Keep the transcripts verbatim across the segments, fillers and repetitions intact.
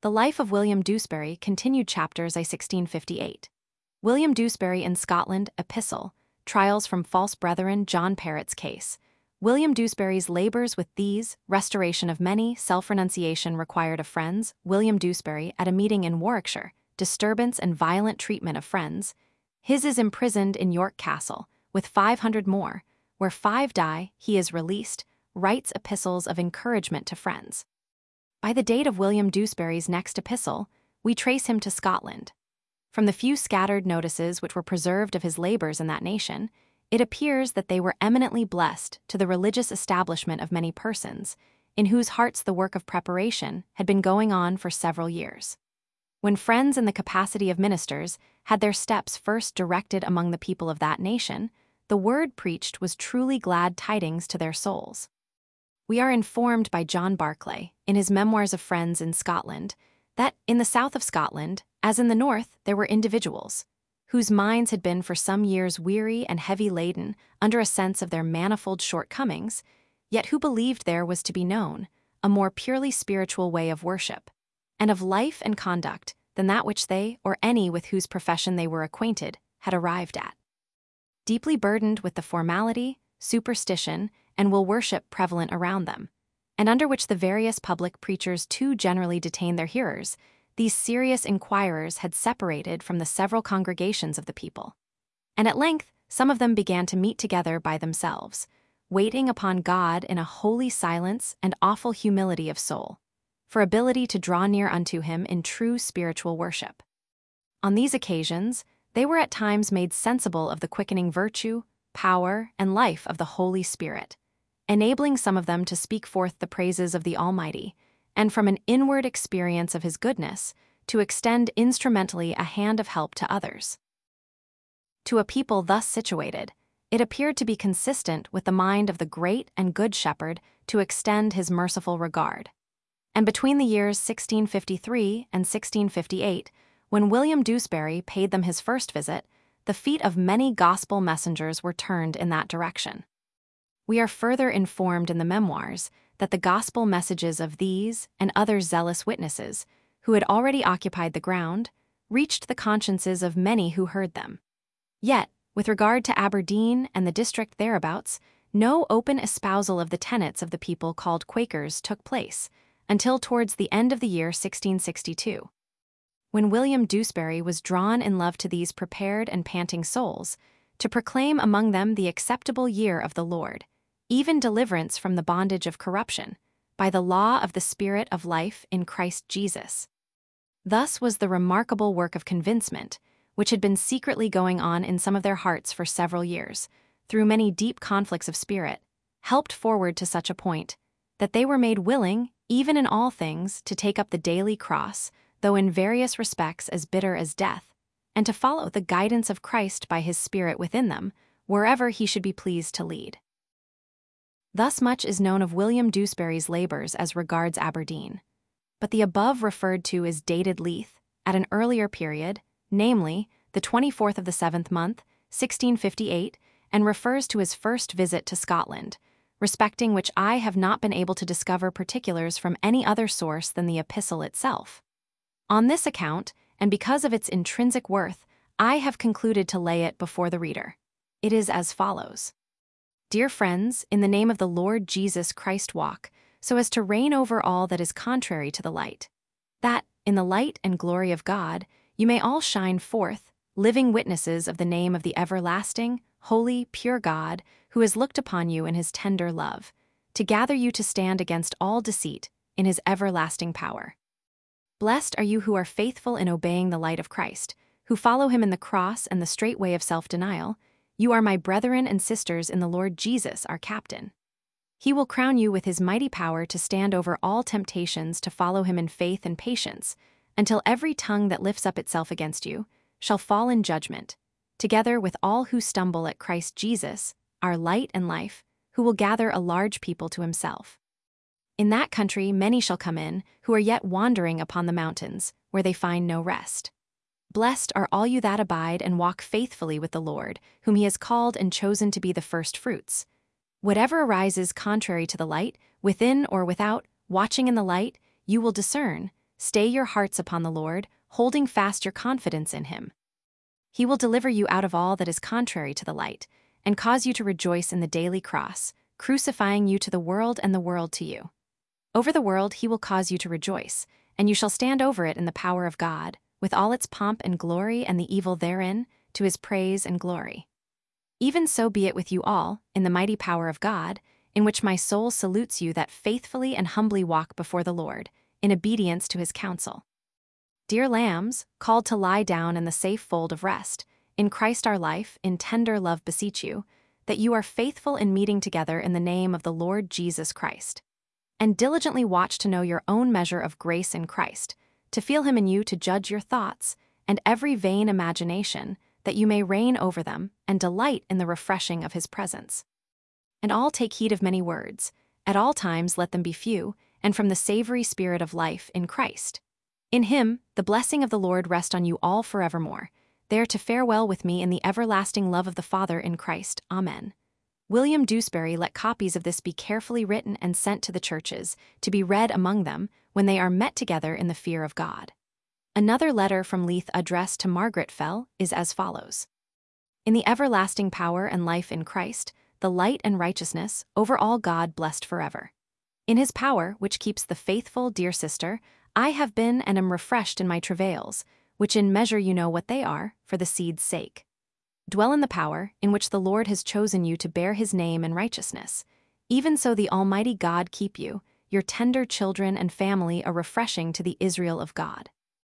The Life of William Dewsbury, continued chapters I sixteen fifty-eight. William Dewsbury in Scotland, Epistle, Trials from False Brethren, John Perrott's Case. William Dewsbury's labors with these, restoration of many, self-renunciation required of friends, William Dewsbury at a meeting in Warwickshire, disturbance and violent treatment of friends. His is imprisoned in York Castle, with five hundred more, where five die, he is released, writes epistles of encouragement to friends. By the date of William Dewsbury's next epistle, we trace him to Scotland. From the few scattered notices which were preserved of his labors in that nation, it appears that they were eminently blessed to the religious establishment of many persons, in whose hearts the work of preparation had been going on for several years. When friends in the capacity of ministers had their steps first directed among the people of that nation, the word preached was truly glad tidings to their souls. We are informed by John Barclay, in his Memoirs of Friends in Scotland, that in the south of Scotland, as in the north, there were individuals whose minds had been for some years weary and heavy-laden under a sense of their manifold shortcomings, yet who believed there was to be known a more purely spiritual way of worship, and of life and conduct than that which they, or any with whose profession they were acquainted, had arrived at. Deeply burdened with the formality, superstition, and will worship prevalent around them, and under which the various public preachers too generally detain their hearers, these serious inquirers had separated from the several congregations of the people. And at length, some of them began to meet together by themselves, waiting upon God in a holy silence and awful humility of soul, for ability to draw near unto him in true spiritual worship. On these occasions, they were at times made sensible of the quickening virtue, power, and life of the Holy Spirit, enabling some of them to speak forth the praises of the Almighty, and from an inward experience of his goodness, to extend instrumentally a hand of help to others. To a people thus situated, it appeared to be consistent with the mind of the great and good shepherd to extend his merciful regard. And between the years sixteen fifty-three and sixteen fifty-eight, when William Dewsbury paid them his first visit, the feet of many gospel messengers were turned in that direction. We are further informed in the memoirs that the gospel messages of these and other zealous witnesses, who had already occupied the ground, reached the consciences of many who heard them. Yet, with regard to Aberdeen and the district thereabouts, no open espousal of the tenets of the people called Quakers took place, until towards the end of the year sixteen sixty-two. When William Dewsbury was drawn in love to these prepared and panting souls, to proclaim among them the acceptable year of the Lord, even deliverance from the bondage of corruption, by the law of the Spirit of life in Christ Jesus. Thus was the remarkable work of convincement, which had been secretly going on in some of their hearts for several years, through many deep conflicts of spirit, helped forward to such a point, that they were made willing, even in all things, to take up the daily cross, though in various respects as bitter as death, and to follow the guidance of Christ by his Spirit within them, wherever he should be pleased to lead. Thus much is known of William Dewsbury's labors as regards Aberdeen. But the above referred to is dated Leith, at an earlier period, namely, the twenty-fourth of the seventh month, sixteen fifty-eight, and refers to his first visit to Scotland, respecting which I have not been able to discover particulars from any other source than the epistle itself. On this account, and because of its intrinsic worth, I have concluded to lay it before the reader. It is as follows. Dear friends, in the name of the Lord Jesus Christ walk, so as to reign over all that is contrary to the light, that, in the light and glory of God, you may all shine forth, living witnesses of the name of the everlasting, holy, pure God, who has looked upon you in his tender love, to gather you to stand against all deceit in his everlasting power. Blessed are you who are faithful in obeying the light of Christ, who follow him in the cross and the straight way of self-denial. You are my brethren and sisters in the Lord Jesus, our captain. He will crown you with his mighty power to stand over all temptations to follow him in faith and patience, until every tongue that lifts up itself against you shall fall in judgment, together with all who stumble at Christ Jesus, our light and life, who will gather a large people to himself. In that country many shall come in, who are yet wandering upon the mountains, where they find no rest. Blessed are all you that abide and walk faithfully with the Lord, whom he has called and chosen to be the first fruits. Whatever arises contrary to the light, within or without, watching in the light, you will discern, Stay your hearts upon the Lord, holding fast your confidence in him. He will deliver you out of all that is contrary to the light, and cause you to rejoice in the daily cross, crucifying you to the world and the world to you. Over the world he will cause you to rejoice, and you shall stand over it in the power of God, with all its pomp and glory and the evil therein, to his praise and glory. Even so be it with you all, in the mighty power of God, in which my soul salutes you that faithfully and humbly walk before the Lord, in obedience to his counsel. Dear lambs, called to lie down in the safe fold of rest, in Christ our life, in tender love beseech you, that you are faithful in meeting together in the name of the Lord Jesus Christ. And diligently watch to know your own measure of grace in Christ, to feel him in you to judge your thoughts, and every vain imagination, that you may reign over them, and delight in the refreshing of his presence. And all take heed of many words, at all times let them be few, and from the savory spirit of life in Christ. In him, the blessing of the Lord rest on you all forevermore, there to farewell with me in the everlasting love of the Father in Christ. Amen. William Dewsbury let copies of this be carefully written and sent to the churches, to be read among them when they are met together in the fear of God. Another letter from Leith addressed to Margaret Fell is as follows. In the everlasting power and life in Christ, the light and righteousness, over all God blessed forever. In his power, which keeps the faithful, dear sister, I have been and am refreshed in my travails, which in measure you know what they are, for the seed's sake. Dwell in the power, in which the Lord has chosen you to bear his name in righteousness. Even so the Almighty God keep you, your tender children and family a refreshing to the Israel of God.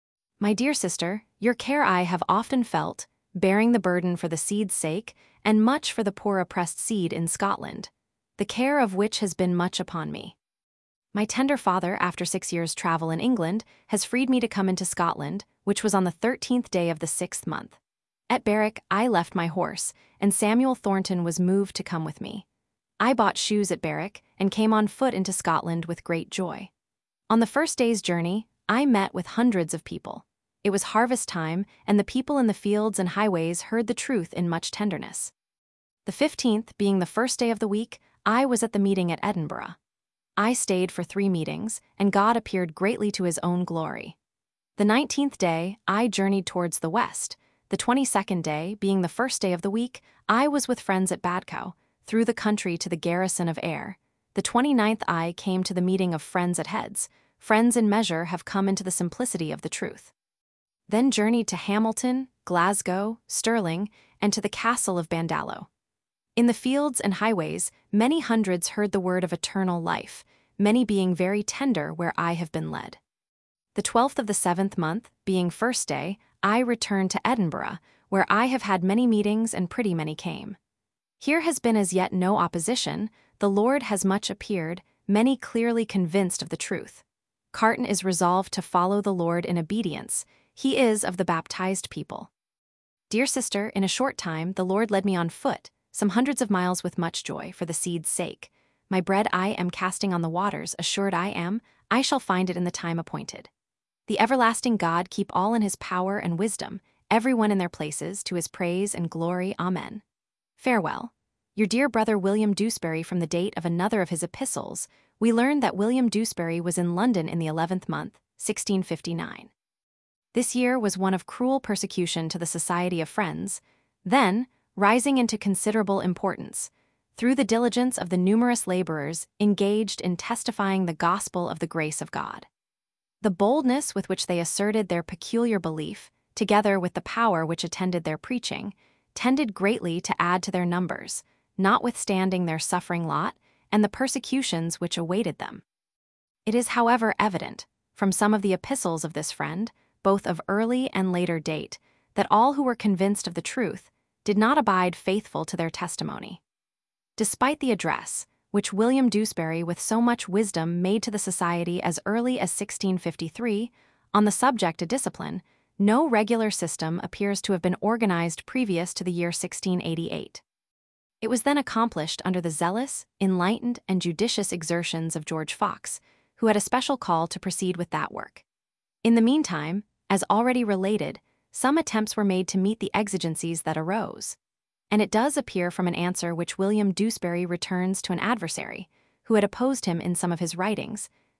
My dear sister, your care I have often felt, bearing the burden for the seed's sake, and much for the poor oppressed seed in Scotland, the care of which has been much upon me. My tender father, after six years' travel in England, has freed me to come into Scotland, which was on the thirteenth day of the sixth month. At Berwick, I left my horse, and Samuel Thornton was moved to come with me. I bought shoes at Berwick, and came on foot into Scotland with great joy. On the first day's journey, I met with hundreds of people. It was harvest time, and the people in the fields and highways heard the truth in much tenderness. The fifteenth, being the first day of the week, I was at the meeting at Edinburgh. I stayed for three meetings, and God appeared greatly to his own glory. The nineteenth day, I journeyed towards the west. The twenty-second day, being the first day of the week, I was with friends at Badcow, through the country to the garrison of Ayr. The twenty-ninth I came to the meeting of friends at Heads. Friends in measure have come into the simplicity of the truth. Then journeyed to Hamilton, Glasgow, Stirling, and to the castle of Bandallow. In the fields and highways, many hundreds heard the word of eternal life, many being very tender where I have been led. The twelfth of the seventh month, being first day, I returned to Edinburgh, where I have had many meetings and pretty many came. Here has been as yet no opposition, the Lord has much appeared, many clearly convinced of the truth. Carton is resolved to follow the Lord in obedience, he is of the baptized people. Dear sister, in a short time the Lord led me on foot, some hundreds of miles with much joy, for the seed's sake. My bread I am casting on the waters, assured I am, I shall find it in the time appointed. The everlasting God keep all in his power and wisdom, every one in their places, to his praise and glory. Amen. Farewell. Your dear brother William Dewsbury. From the date of another of his epistles, we learn that William Dewsbury was in London in the eleventh month, sixteen fifty-nine. This year was one of cruel persecution to the Society of Friends, then rising into considerable importance, through the diligence of the numerous laborers engaged in testifying the gospel of the grace of God. The boldness with which they asserted their peculiar belief, together with the power which attended their preaching, tended greatly to add to their numbers, notwithstanding their suffering lot and the persecutions which awaited them. It is, however, evident, from some of the epistles of this friend, both of early and later date, that all who were convinced of the truth did not abide faithful to their testimony. Despite the address, which William Dewsbury with so much wisdom made to the Society as early as sixteen fifty-three, on the subject of discipline, no regular system appears to have been organized previous to the year sixteen eighty-eight. It was then accomplished under the zealous, enlightened, and judicious exertions of George Fox, who had a special call to proceed with that work. In the meantime, as already related, some attempts were made to meet the exigencies that arose. And it does appear from an answer which William Dewsbury returns to an adversary, who had opposed him in some of his writings,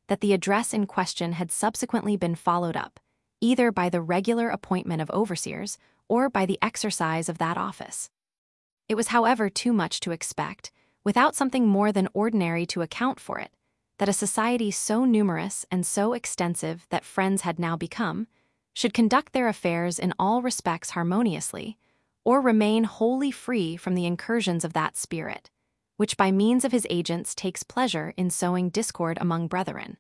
that the address in question had subsequently been followed up, either by the regular appointment of overseers or by the exercise of that office. It was, however, too much to expect, without something more than ordinary to account for it, that a society so numerous and so extensive that Friends had now become, should conduct their affairs in all respects harmoniously, or remain wholly free from the incursions of that spirit, which by means of his agents takes pleasure in sowing discord among brethren.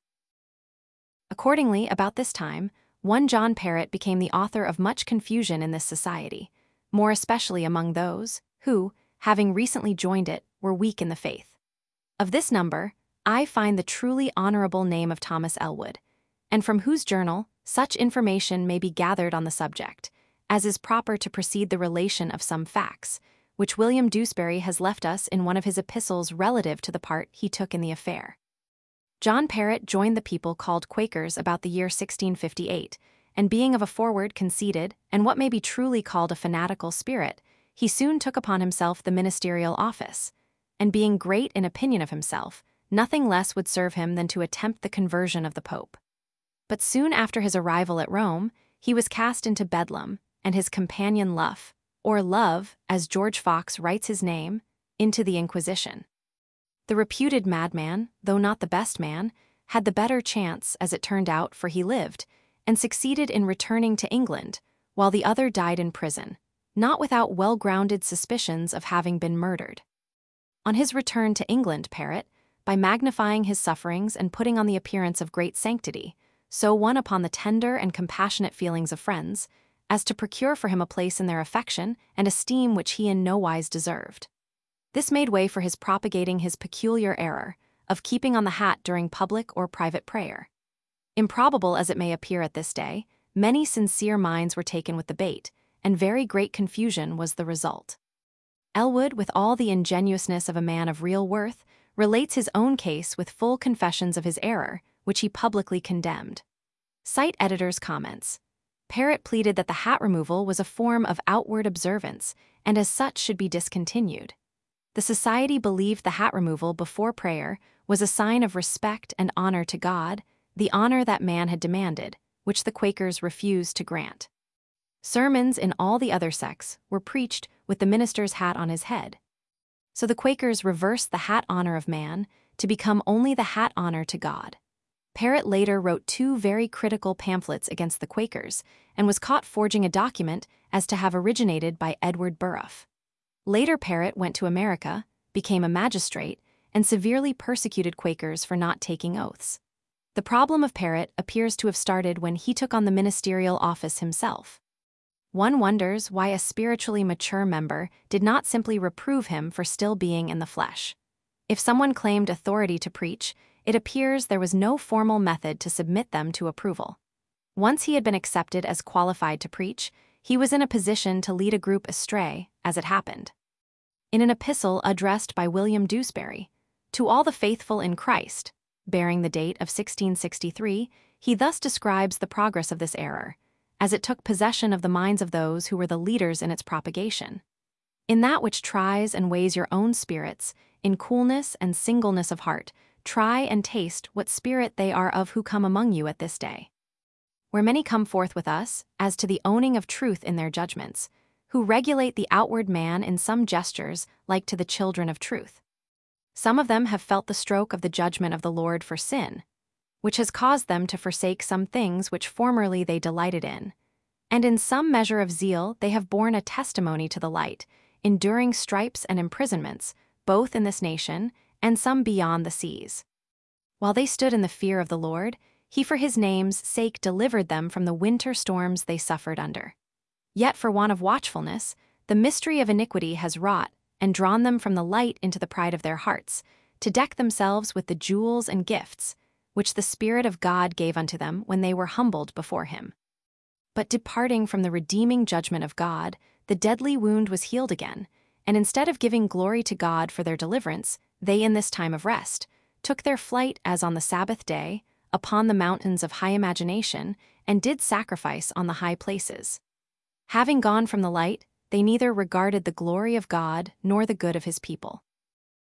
Accordingly, about this time, one John Perrott became the author of much confusion in this society, more especially among those who, having recently joined it, were weak in the faith. Of this number, I find the truly honorable name of Thomas Ellwood, and from whose journal such information may be gathered on the subject, as is proper to precede the relation of some facts, which William Dewsbury has left us in one of his epistles relative to the part he took in the affair. John Perrott joined the people called Quakers about the year sixteen fifty-eight, and being of a forward, conceited, and what may be truly called a fanatical spirit, he soon took upon himself the ministerial office, and being great in opinion of himself, nothing less would serve him than to attempt the conversion of the Pope. But soon after his arrival at Rome, he was cast into Bedlam, and his companion Luff, or Love, as George Fox writes his name, into the Inquisition. The reputed madman, though not the best man, had the better chance, as it turned out, for he lived, and succeeded in returning to England, while the other died in prison, not without well-grounded suspicions of having been murdered. On his return to England, Perrott, by magnifying his sufferings and putting on the appearance of great sanctity, so won upon the tender and compassionate feelings of friends, as to procure for him a place in their affection and esteem which he in no wise deserved. This made way for his propagating his peculiar error of keeping on the hat during public or private prayer. Improbable as it may appear at this day, many sincere minds were taken with the bait, and very great confusion was the result. Ellwood, with all the ingenuousness of a man of real worth, relates his own case with full confessions of his error, which he publicly condemned. Cite editor's comments. Perrott pleaded that the hat removal was a form of outward observance, and as such should be discontinued. The society believed the hat removal before prayer was a sign of respect and honor to God, the honor that man had demanded, which the Quakers refused to grant. Sermons in all the other sects were preached with the minister's hat on his head. So the Quakers reversed the hat honor of man to become only the hat honor to God. Perrott later wrote two very critical pamphlets against the Quakers and was caught forging a document as to have originated by Edward Burruff. Later Perrott went to America, became a magistrate, and severely persecuted Quakers for not taking oaths. The problem of Perrott appears to have started when he took on the ministerial office himself. One wonders why a spiritually mature member did not simply reprove him for still being in the flesh. If someone claimed authority to preach, it appears there was no formal method to submit them to approval. Once he had been accepted as qualified to preach, he was in a position to lead a group astray, as it happened. In an epistle addressed by William Dewsbury, "To all the faithful in Christ," bearing the date of sixteen sixty-three, he thus describes the progress of this error, as it took possession of the minds of those who were the leaders in its propagation. In that which tries and weighs your own spirits, in coolness and singleness of heart, try and taste what spirit they are of who come among you at this day. Where many come forth with us, as to the owning of truth in their judgments, who regulate the outward man in some gestures like to the children of truth. Some of them have felt the stroke of the judgment of the Lord for sin, which has caused them to forsake some things which formerly they delighted in, and in some measure of zeal they have borne a testimony to the light, enduring stripes and imprisonments, both in this nation and some beyond the seas. While they stood in the fear of the Lord, he for his name's sake delivered them from the winter storms they suffered under. Yet for want of watchfulness, the mystery of iniquity has wrought and drawn them from the light into the pride of their hearts, to deck themselves with the jewels and gifts, which the Spirit of God gave unto them when they were humbled before him. But departing from the redeeming judgment of God, the deadly wound was healed again, and instead of giving glory to God for their deliverance, they in this time of rest took their flight as on the Sabbath day, upon the mountains of high imagination, and did sacrifice on the high places. Having gone from the light, they neither regarded the glory of God nor the good of his people.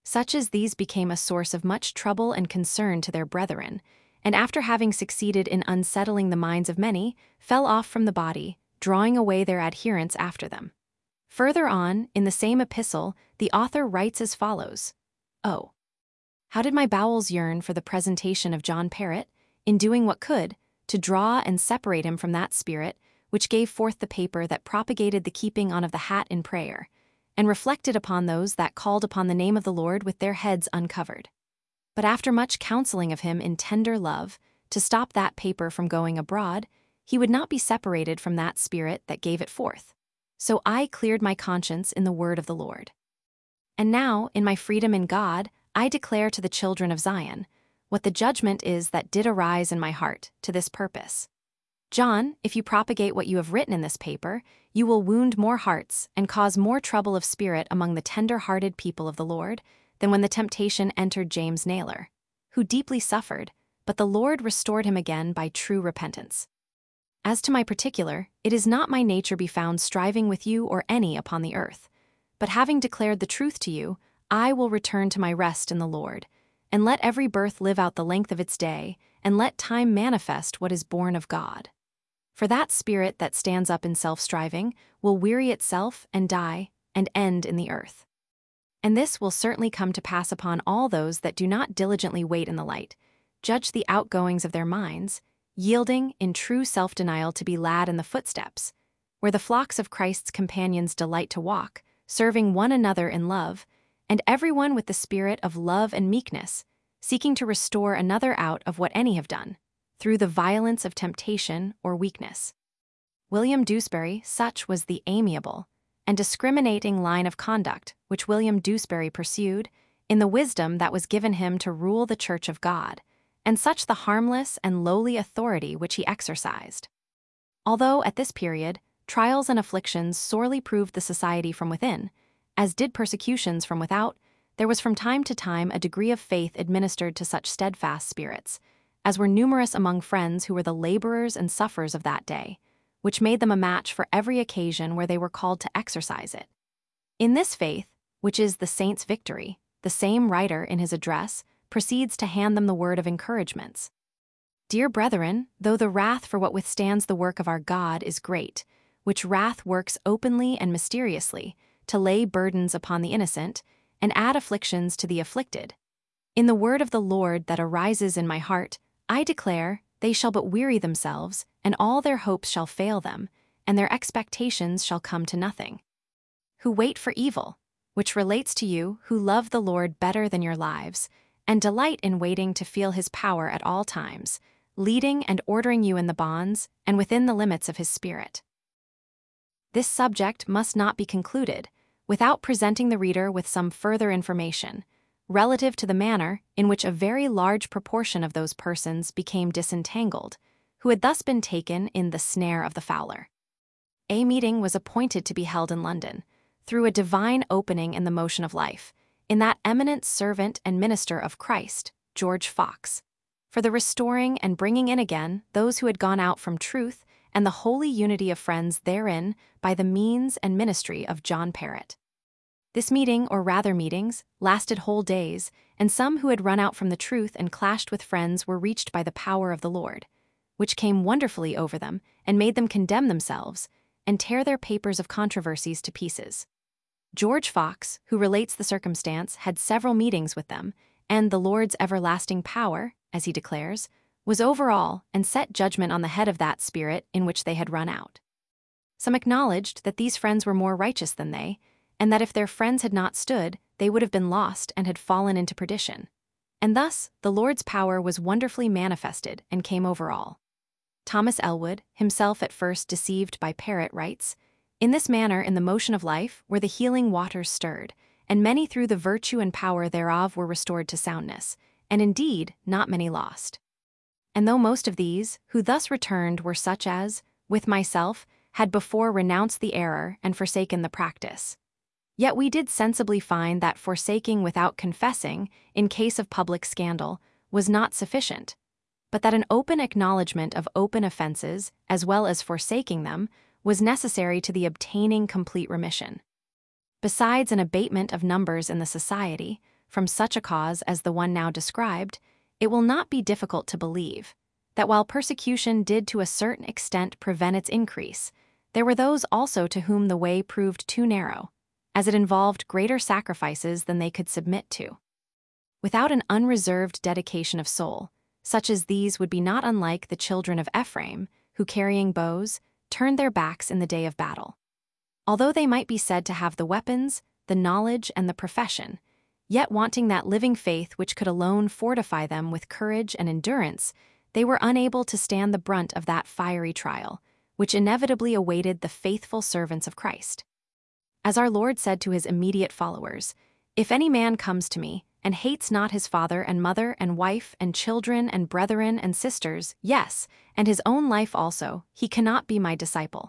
Such as these became a source of much trouble and concern to their brethren, and after having succeeded in unsettling the minds of many, fell off from the body, drawing away their adherents after them. Further on, in the same epistle, the author writes as follows: "Oh, how did my bowels yearn for the presentation of John Perrott, in doing what could, to draw and separate him from that spirit which gave forth the paper that propagated the keeping on of the hat in prayer, and reflected upon those that called upon the name of the Lord with their heads uncovered. But after much counseling of him in tender love, to stop that paper from going abroad, he would not be separated from that spirit that gave it forth. So I cleared my conscience in the word of the Lord. And now, in my freedom in God, I declare to the children of Zion what the judgment is that did arise in my heart to this purpose. John, if you propagate what you have written in this paper, you will wound more hearts and cause more trouble of spirit among the tender-hearted people of the Lord than when the temptation entered James Naylor, who deeply suffered, but the Lord restored him again by true repentance. As to my particular, it is not my nature be found striving with you or any upon the earth, but having declared the truth to you, I will return to my rest in the Lord, and let every birth live out the length of its day, and let time manifest what is born of God. For that spirit that stands up in self-striving will weary itself and die, and end in the earth. And this will certainly come to pass upon all those that do not diligently wait in the light, judge the outgoings of their minds, yielding in true self-denial to be lad in the footsteps, where the flocks of Christ's companions delight to walk, serving one another in love, and everyone with the spirit of love and meekness, seeking to restore another out of what any have done, through the violence of temptation or weakness. William Dewsbury, such was the amiable and discriminating line of conduct which William Dewsbury pursued, in the wisdom that was given him to rule the Church of God, and such the harmless and lowly authority which he exercised. Although, at this period, trials and afflictions sorely proved the society from within, as did persecutions from without, there was from time to time a degree of faith administered to such steadfast spirits, as were numerous among friends who were the laborers and sufferers of that day, which made them a match for every occasion where they were called to exercise it. In this faith, which is the saints' victory, the same writer in his address proceeds to hand them the word of encouragements. Dear brethren, though the wrath for what withstands the work of our God is great, which wrath works openly and mysteriously, to lay burdens upon the innocent, and add afflictions to the afflicted, in the word of the Lord that arises in my heart, I declare, they shall but weary themselves, and all their hopes shall fail them, and their expectations shall come to nothing. Who wait for evil, which relates to you who love the Lord better than your lives, and delight in waiting to feel his power at all times, leading and ordering you in the bonds and within the limits of his Spirit. This subject must not be concluded without presenting the reader with some further information relative to the manner in which a very large proportion of those persons became disentangled, who had thus been taken in the snare of the fowler. A meeting was appointed to be held in London, through a divine opening in the motion of life, in that eminent servant and minister of Christ, George Fox, for the restoring and bringing in again those who had gone out from truth and the holy unity of friends therein by the means and ministry of John Perrott. This meeting, or rather meetings, lasted whole days, and some who had run out from the truth and clashed with friends were reached by the power of the Lord, which came wonderfully over them and made them condemn themselves and tear their papers of controversies to pieces. George Fox, who relates the circumstance, had several meetings with them, and the Lord's everlasting power, as he declares, was over all and set judgment on the head of that spirit in which they had run out. Some acknowledged that these friends were more righteous than they, and that if their friends had not stood, they would have been lost and had fallen into perdition. And thus the Lord's power was wonderfully manifested and came over all. Thomas Elwood, himself at first deceived by Perrott, writes, "In this manner in the motion of life were the healing waters stirred, and many through the virtue and power thereof were restored to soundness, and indeed not many lost. And though most of these, who thus returned, were such as, with myself, had before renounced the error and forsaken the practice, yet we did sensibly find that forsaking without confessing, in case of public scandal, was not sufficient, but that an open acknowledgment of open offenses, as well as forsaking them, was necessary to the obtaining complete remission. Besides an abatement of numbers in the society, from such a cause as the one now described, it will not be difficult to believe that while persecution did to a certain extent prevent its increase, there were those also to whom the way proved too narrow, as it involved greater sacrifices than they could submit to. Without an unreserved dedication of soul, such as these would be not unlike the children of Ephraim, who, carrying bows, turned their backs in the day of battle. Although they might be said to have the weapons, the knowledge, and the profession, yet wanting that living faith which could alone fortify them with courage and endurance, they were unable to stand the brunt of that fiery trial, which inevitably awaited the faithful servants of Christ. As our Lord said to his immediate followers, "If any man comes to me, and hates not his father and mother and wife and children and brethren and sisters, yes, and his own life also, he cannot be my disciple."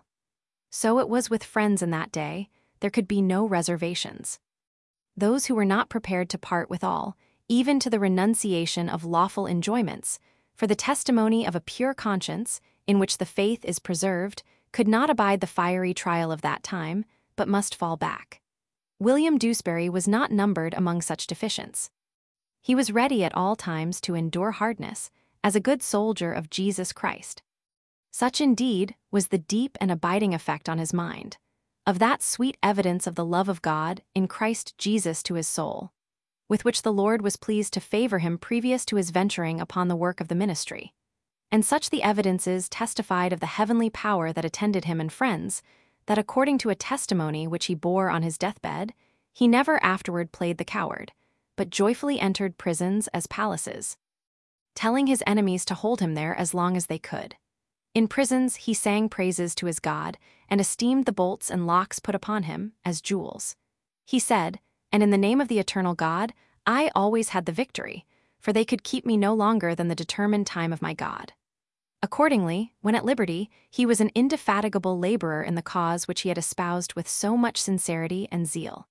So it was with friends in that day, there could be no reservations. Those who were not prepared to part with all, even to the renunciation of lawful enjoyments, for the testimony of a pure conscience, in which the faith is preserved, could not abide the fiery trial of that time, but must fall back. William Dewsbury was not numbered among such deficients. He was ready at all times to endure hardness, as a good soldier of Jesus Christ. Such indeed was the deep and abiding effect on his mind, of that sweet evidence of the love of God in Christ Jesus to his soul, with which the Lord was pleased to favor him previous to his venturing upon the work of the ministry. And such the evidences testified of the heavenly power that attended him and friends, that according to a testimony which he bore on his deathbed, he never afterward played the coward, but joyfully entered prisons as palaces, telling his enemies to hold him there as long as they could. In prisons he sang praises to his God, and esteemed the bolts and locks put upon him as jewels. He said, "And in the name of the eternal God, I always had the victory, for they could keep me no longer than the determined time of my God." Accordingly, when at liberty, he was an indefatigable laborer in the cause which he had espoused with so much sincerity and zeal.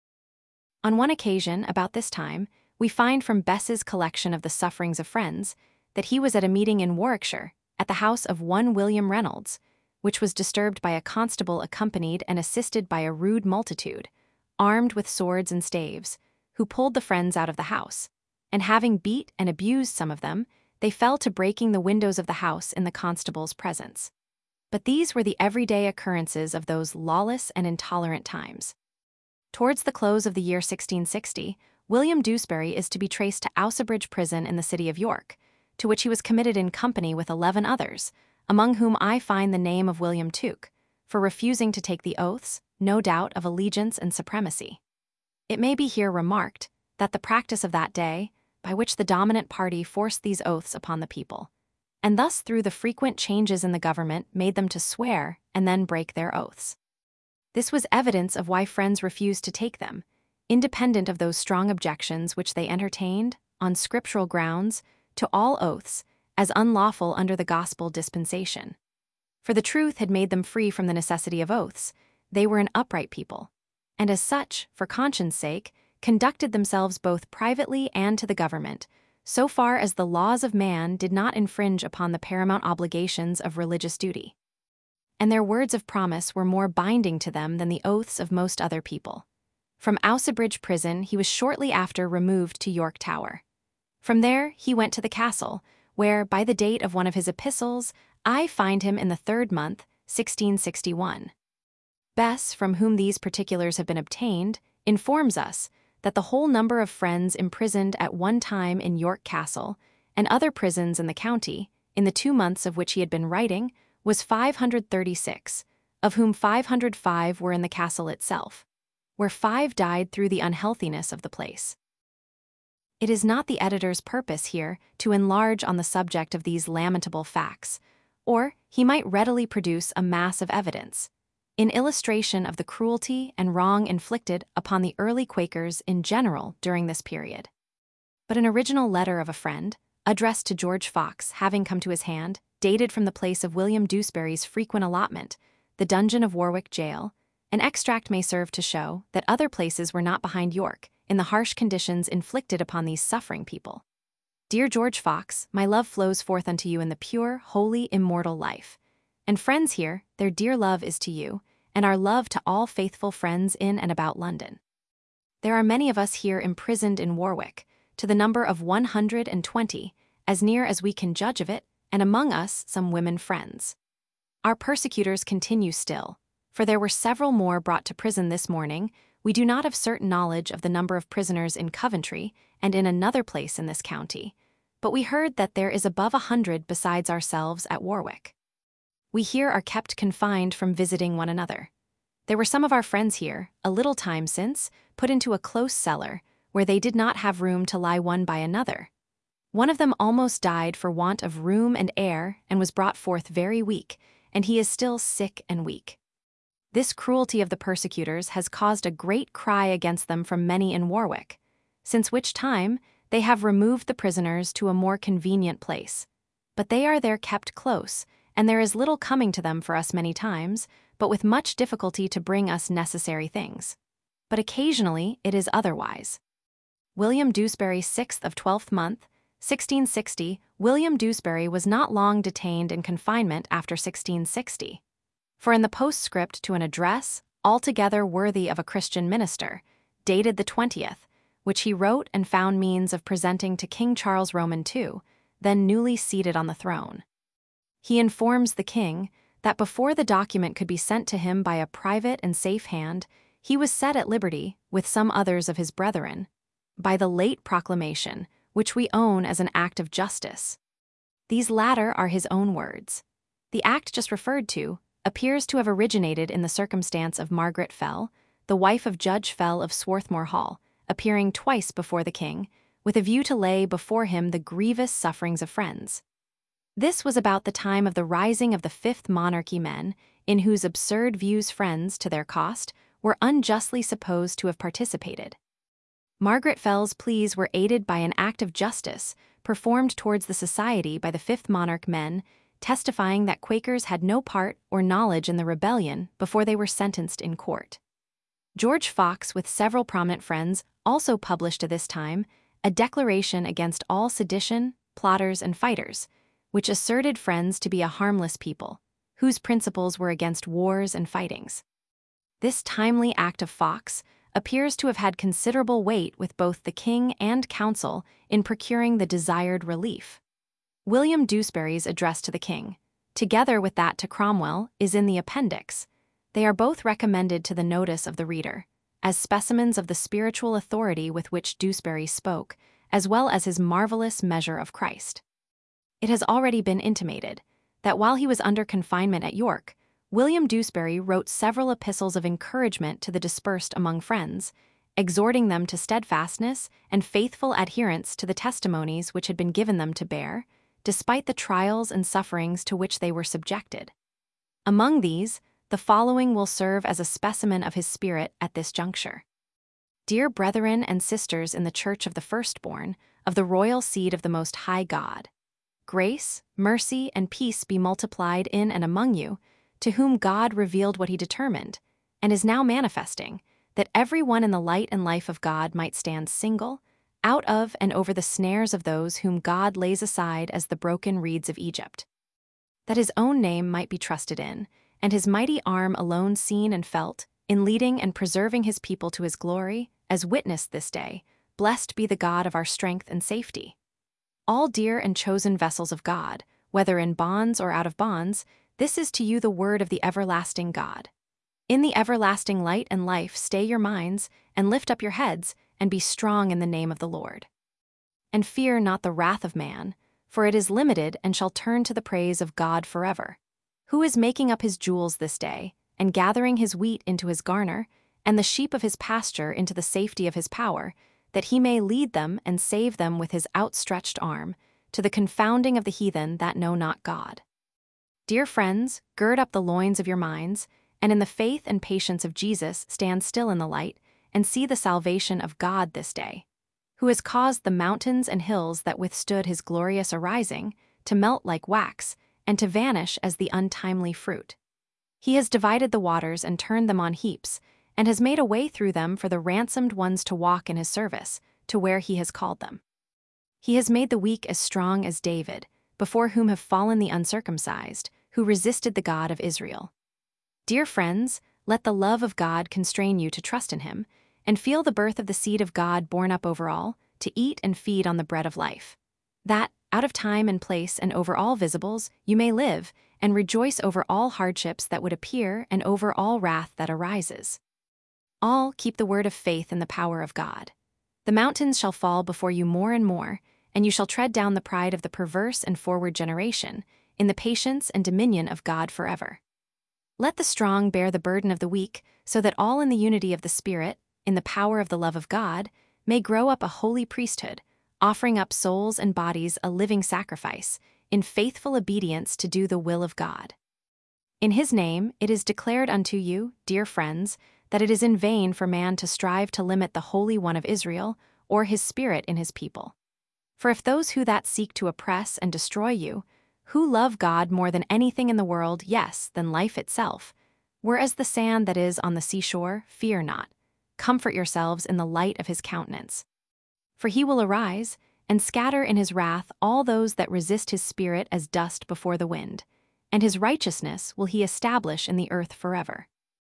On one occasion, about this time, we find from Bess's collection of the sufferings of friends, that he was at a meeting in Warwickshire, at the house of one William Reynolds, which was disturbed by a constable accompanied and assisted by a rude multitude, armed with swords and staves, who pulled the friends out of the house, and having beat and abused some of them, they fell to breaking the windows of the house in the constable's presence. But these were the everyday occurrences of those lawless and intolerant times. Towards the close of the year sixteen sixty, William Dewsbury is to be traced to Ousebridge Prison in the city of York, to which he was committed in company with eleven others, among whom I find the name of William Tuke, for refusing to take the oaths, no doubt of allegiance and supremacy. It may be here remarked that the practice of that day, by which the dominant party forced these oaths upon the people, and thus through the frequent changes in the government made them to swear and then break their oaths. This was evidence of why friends refused to take them, independent of those strong objections which they entertained, on scriptural grounds, to all oaths, as unlawful under the gospel dispensation. For the truth had made them free from the necessity of oaths. They were an upright people, and as such, for conscience' sake, conducted themselves both privately and to the government, so far as the laws of man did not infringe upon the paramount obligations of religious duty. And their words of promise were more binding to them than the oaths of most other people. From Ousebridge Prison he was shortly after removed to York Tower. From there he went to the castle, where, by the date of one of his epistles, I find him in the third month, sixteen sixty-one. Bess, from whom these particulars have been obtained, informs us that the whole number of friends imprisoned at one time in York Castle, and other prisons in the county, in the two months of which he had been writing, was five hundred thirty-six, of whom five hundred five were in the castle itself, where five died through the unhealthiness of the place. It is not the editor's purpose here to enlarge on the subject of these lamentable facts, or he might readily produce a mass of evidence, in illustration of the cruelty and wrong inflicted upon the early Quakers in general during this period. But an original letter of a friend, addressed to George Fox, having come to his hand, dated from the place of William Dewsbury's frequent allotment, the dungeon of Warwick Jail, an extract may serve to show that other places were not behind York in the harsh conditions inflicted upon these suffering people. Dear George Fox, my love flows forth unto you in the pure, holy, immortal life. And friends here, their dear love is to you, and our love to all faithful friends in and about London. There are many of us here imprisoned in Warwick, to the number of one hundred twenty, as near as we can judge of it, and among us some women friends. Our persecutors continue still, for there were several more brought to prison this morning. We do not have certain knowledge of the number of prisoners in Coventry and in another place in this county, but we heard that there is above a hundred besides ourselves at Warwick. We here are kept confined from visiting one another. There were some of our friends here, a little time since, put into a close cellar, where they did not have room to lie one by another. One of them almost died for want of room and air, and was brought forth very weak, and he is still sick and weak. This cruelty of the persecutors has caused a great cry against them from many in Warwick, since which time they have removed the prisoners to a more convenient place. But they are there kept close, and there is little coming to them for us many times, but with much difficulty to bring us necessary things. But occasionally it is otherwise. William Dewsbury, sixth of twelfth month, sixteen sixty. William Dewsbury was not long detained in confinement after sixteen sixty. For in the postscript to an address, altogether worthy of a Christian minister, dated the twentieth, which he wrote and found means of presenting to King Charles Roman the Second, then newly seated on the throne. He informs the king that before the document could be sent to him by a private and safe hand, he was set at liberty, with some others of his brethren, by the late proclamation, which we own as an act of justice. These latter are his own words. The act just referred to appears to have originated in the circumstance of Margaret Fell, the wife of Judge Fell of Swarthmore Hall, appearing twice before the king, with a view to lay before him the grievous sufferings of friends. This was about the time of the rising of the Fifth Monarchy men, in whose absurd views friends, to their cost, were unjustly supposed to have participated. Margaret Fell's pleas were aided by an act of justice performed towards the society by the Fifth Monarch men, testifying that Quakers had no part or knowledge in the rebellion before they were sentenced in court. George Fox, with several prominent friends, also published at this time a declaration against all sedition, plotters, and fighters, which asserted Friends to be a harmless people, whose principles were against wars and fightings. This timely act of Fox appears to have had considerable weight with both the king and council in procuring the desired relief. William Dewsbury's address to the king, together with that to Cromwell, is in the appendix. They are both recommended to the notice of the reader, as specimens of the spiritual authority with which Dewsbury spoke, as well as his marvelous measure of Christ. It has already been intimated that while he was under confinement at York, William Dewsbury wrote several epistles of encouragement to the dispersed among friends, exhorting them to steadfastness and faithful adherence to the testimonies which had been given them to bear, despite the trials and sufferings to which they were subjected. Among these, the following will serve as a specimen of his spirit at this juncture. Dear brethren and sisters in the Church of the Firstborn, of the royal seed of the Most High God, grace, mercy, and peace be multiplied in and among you, to whom God revealed what he determined, and is now manifesting, that every one in the light and life of God might stand single, out of and over the snares of those whom God lays aside as the broken reeds of Egypt. That his own name might be trusted in, and his mighty arm alone seen and felt, in leading and preserving his people to his glory, as witnessed this day, blessed be the God of our strength and safety. All dear and chosen vessels of God, whether in bonds or out of bonds, this is to you the word of the everlasting God. In the everlasting light and life stay your minds, and lift up your heads, and be strong in the name of the Lord. And fear not the wrath of man, for it is limited and shall turn to the praise of God forever, who is making up his jewels this day, and gathering his wheat into his garner, and the sheep of his pasture into the safety of his power, that he may lead them and save them with his outstretched arm, to the confounding of the heathen that know not God. Dear friends, gird up the loins of your minds, and in the faith and patience of Jesus stand still in the light, and see the salvation of God this day, who has caused the mountains and hills that withstood his glorious arising to melt like wax, and to vanish as the untimely fruit. He has divided the waters and turned them on heaps, and has made a way through them for the ransomed ones to walk in his service, to where he has called them. He has made the weak as strong as David, before whom have fallen the uncircumcised, who resisted the God of Israel. Dear friends, let the love of God constrain you to trust in him, and feel the birth of the seed of God born up over all, to eat and feed on the bread of life. That, out of time and place and over all visibles, you may live, and rejoice over all hardships that would appear and over all wrath that arises. All keep the word of faith in the power of God. The mountains shall fall before you more and more, and you shall tread down the pride of the perverse and forward generation, in the patience and dominion of God forever. Let the strong bear the burden of the weak, so that all in the unity of the Spirit, in the power of the love of God, may grow up a holy priesthood, offering up souls and bodies a living sacrifice, in faithful obedience to do the will of God. In his name it is declared unto you, dear friends, that it is in vain for man to strive to limit the Holy One of Israel, or his Spirit in his people. For if those who that seek to oppress and destroy you, who love God more than anything in the world, yes, than life itself, were as the sand that is on the seashore, fear not. Comfort yourselves in the light of his countenance. For he will arise, and scatter in his wrath all those that resist his Spirit as dust before the wind, and his righteousness will he establish in the earth forever.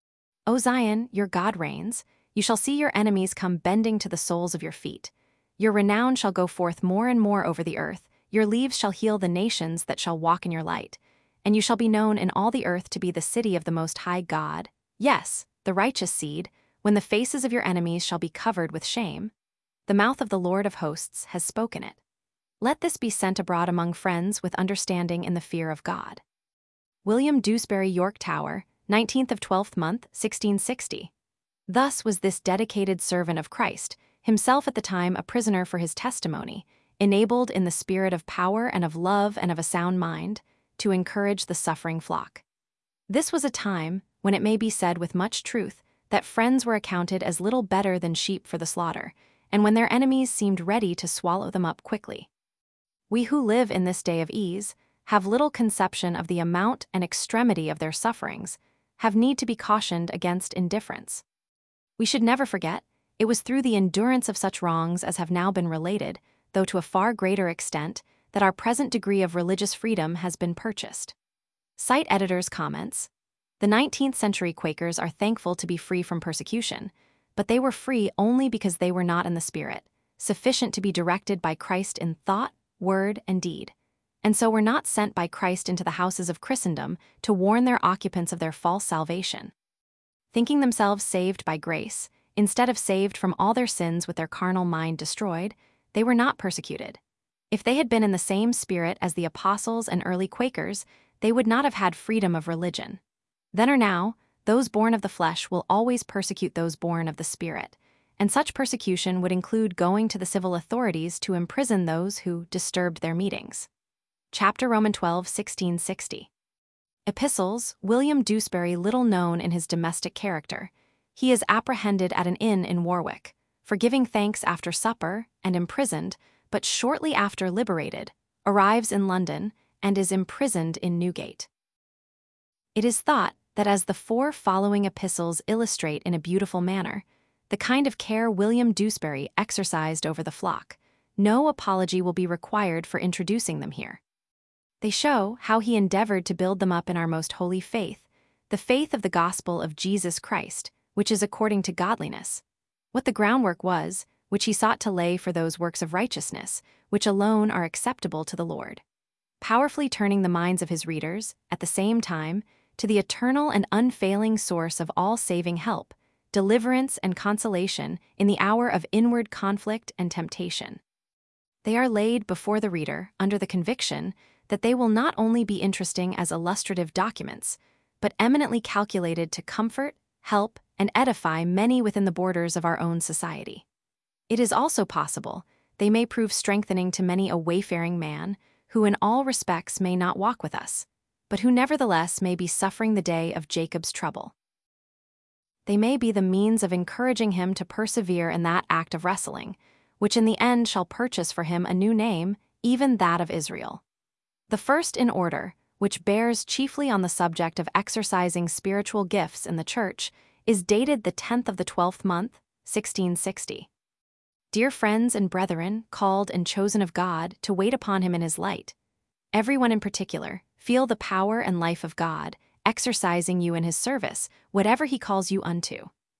O Zion, your God reigns. You shall see your enemies come bending to the soles of your feet. Your renown shall go forth more and more over the earth. Your leaves shall heal the nations that shall walk in your light. And you shall be known in all the earth to be the city of the Most High God, yes, the righteous seed, when the faces of your enemies shall be covered with shame. The mouth of the Lord of hosts has spoken it. Let this be sent abroad among friends with understanding in the fear of God. William Dewsbury, York Tower, nineteenth of twelfth month, sixteen sixty. Thus was this dedicated servant of Christ, himself at the time a prisoner for his testimony, enabled in the spirit of power and of love and of a sound mind, to encourage the suffering flock. This was a time, when it may be said with much truth, that friends were accounted as little better than sheep for the slaughter, and when their enemies seemed ready to swallow them up quickly. We who live in this day of ease have little conception of the amount and extremity of their sufferings, have need to be cautioned against indifference. We should never forget, it was through the endurance of such wrongs as have now been related, though to a far greater extent, that our present degree of religious freedom has been purchased. Site editor's comments. The nineteenth century Quakers are thankful to be free from persecution, but they were free only because they were not in the Spirit, sufficient to be directed by Christ in thought, word, and deed, and so were not sent by Christ into the houses of Christendom to warn their occupants of their false salvation. Thinking themselves saved by grace, instead of saved from all their sins with their carnal mind destroyed, they were not persecuted. If they had been in the same spirit as the apostles and early Quakers, they would not have had freedom of religion. Then or now, those born of the flesh will always persecute those born of the Spirit, and such persecution would include going to the civil authorities to imprison those who disturbed their meetings. Chapter Romans twelve, sixteen sixty. Epistles, William Dewsbury little known in his domestic character. He is apprehended at an inn in Warwick, for giving thanks after supper, and imprisoned, but shortly after liberated, arrives in London, and is imprisoned in Newgate. It is thought that as the four following epistles illustrate in a beautiful manner, the kind of care William Dewsbury exercised over the flock, no apology will be required for introducing them here. They show how he endeavored to build them up in our most holy faith, the faith of the gospel of Jesus Christ, which is according to godliness. What the groundwork was, which he sought to lay for those works of righteousness, which alone are acceptable to the Lord. Powerfully turning the minds of his readers, at the same time, to the eternal and unfailing source of all saving help, deliverance and consolation in the hour of inward conflict and temptation. They are laid before the reader under the conviction that they will not only be interesting as illustrative documents, but eminently calculated to comfort, help, and edify many within the borders of our own society. It is also possible they may prove strengthening to many a wayfaring man who in all respects may not walk with us, but who nevertheless may be suffering the day of Jacob's trouble. They may be the means of encouraging him to persevere in that act of wrestling, which in the end shall purchase for him a new name, even that of Israel. The first in order, which bears chiefly on the subject of exercising spiritual gifts in the Church, is dated the tenth of the twelfth month, sixteen sixty. Dear friends and brethren, called and chosen of God to wait upon him in his light, everyone in particular, feel the power and life of God, exercising you in his service, whatever he calls you unto.